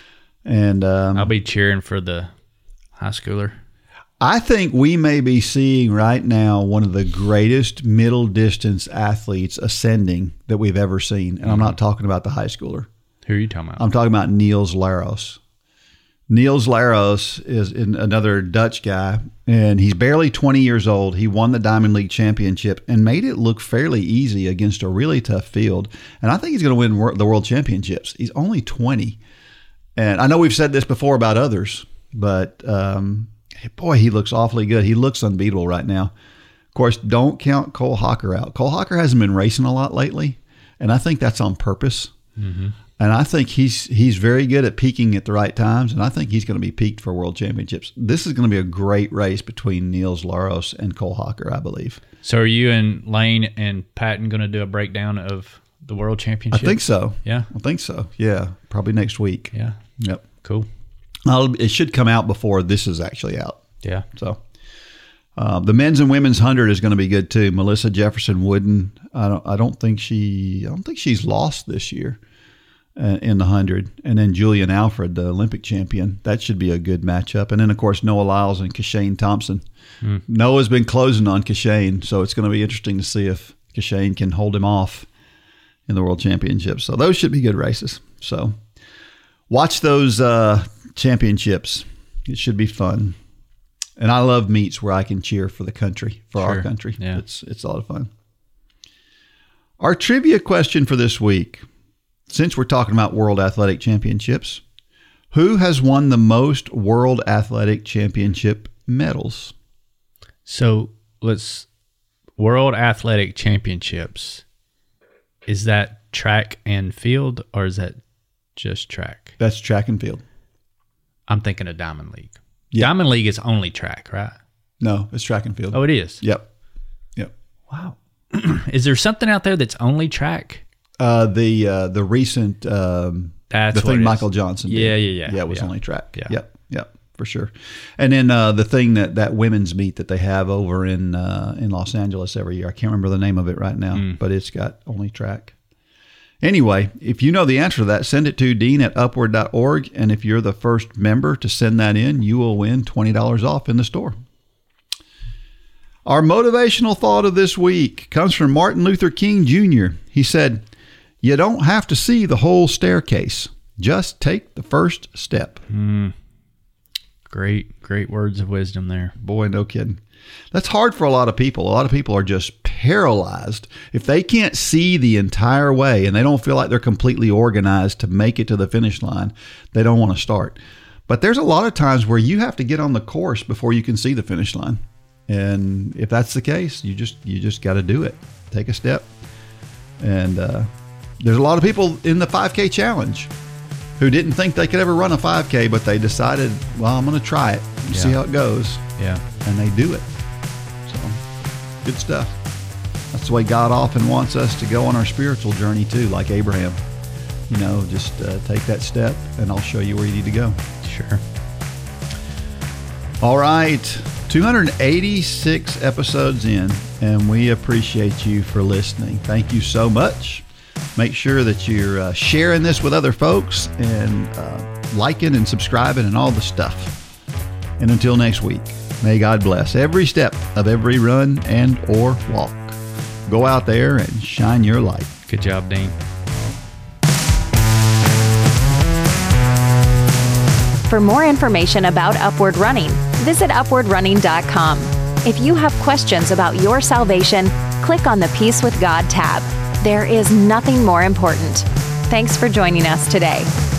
And um,
I'll be cheering for the high schooler.
I think we may be seeing right now one of the greatest middle distance athletes ascending that we've ever seen. And I'm not talking about the high schooler.
Who are you talking about?
I'm talking about Niels Laros. Niels Laros is in another Dutch guy, and he's barely twenty years old. He won the Diamond League Championship and made it look fairly easy against a really tough field. And I think he's going to win wor- the World Championships. He's only twenty. And I know we've said this before about others, but um, boy, he looks awfully good. He looks unbeatable right now. Of course, don't count Cole Hocker out. Cole Hocker hasn't been racing a lot lately, and I think that's on purpose. Mm-hmm. And I think he's he's very good at peaking at the right times, and I think he's going to be peaked for World Championships. This is going to be a great race between Niels Laros and Cole Hocker, I believe.
So are you and Lane and Patton going to do a breakdown of the World
I
Championship?
think so.
Yeah.
I think so. Yeah, probably next week.
Yeah.
Yep.
Cool.
I'll, it should come out before this is actually out.
Yeah.
So uh, the men's and women's hundred is going to be good too. Melissa Jefferson Wooden. I don't. I don't think she. I don't think she's lost this year uh, in the hundred. And then Julian Alfred, the Olympic champion. That should be a good matchup. And then of course Noah Lyles and Kashane Thompson.
Mm.
Noah's been closing on Kashane, so it's going to be interesting to see if Kashane can hold him off in the World Championships. So those should be good races. So watch those uh, championships. It should be fun. And I love meets where I can cheer for the country, for our
Sure.
country.
Yeah.
It's it's a lot of fun. Our trivia question for this week, since we're talking about World Athletic Championships, who has won the most World Athletic Championship medals?
So let's World Athletic Championships. Is that track and field or is that just track?
That's track and field.
I'm thinking of Diamond League.
Yeah.
Diamond League is only track, right?
No, it's track and field.
Oh, it is.
Yep. Yep.
Wow. Is there something out there that's only track?
Uh, the uh, the recent um,
That's
the
what
thing
it is.
Michael Johnson did.
Yeah, yeah, yeah.
Yeah, it was
Yeah.
only track.
Yeah.
Yep. Yep. For sure. And then uh, the thing that, that women's meet that they have over in uh, in Los Angeles every year. I can't remember the name of it right now,
Mm.
but it's got only track. Anyway, if you know the answer to that, send it to dean at upward dot org. And if you're the first member to send that in, you will win twenty dollars off in the store. Our motivational thought of this week comes from Martin Luther King Junior He said, "You don't have to see the whole staircase. Just take the first step."
Mm. Great, great words of wisdom there.
Boy, no kidding. That's hard for a lot of people. A lot of people are just paralyzed. If they can't see the entire way and they don't feel like they're completely organized to make it to the finish line, they don't want to start. But there's a lot of times where you have to get on the course before you can see the finish line. And if that's the case, you just you just got to do it. Take a step. And uh, there's a lot of people in the five K challenge who didn't think they could ever run a five K, but they decided, well, I'm going to try it and
Yeah.
see how it goes.
Yeah.
And they do it. So, good stuff. That's the way God often wants us to go on our spiritual journey too, like Abraham. You know, just uh, take that step and I'll show you where you need to go.
Sure.
All right. two hundred eighty-six episodes in, and we appreciate you for listening. Thank you so much. Make sure that you're uh, sharing this with other folks and uh, liking and subscribing and all the stuff. And until next week, may God bless every step of every run and or walk. Go out there and shine your light.
Good job, Dean.
For more information about Upward Running, visit upward running dot com. If you have questions about your salvation, click on the Peace with God tab. There is nothing more important. Thanks for joining us today.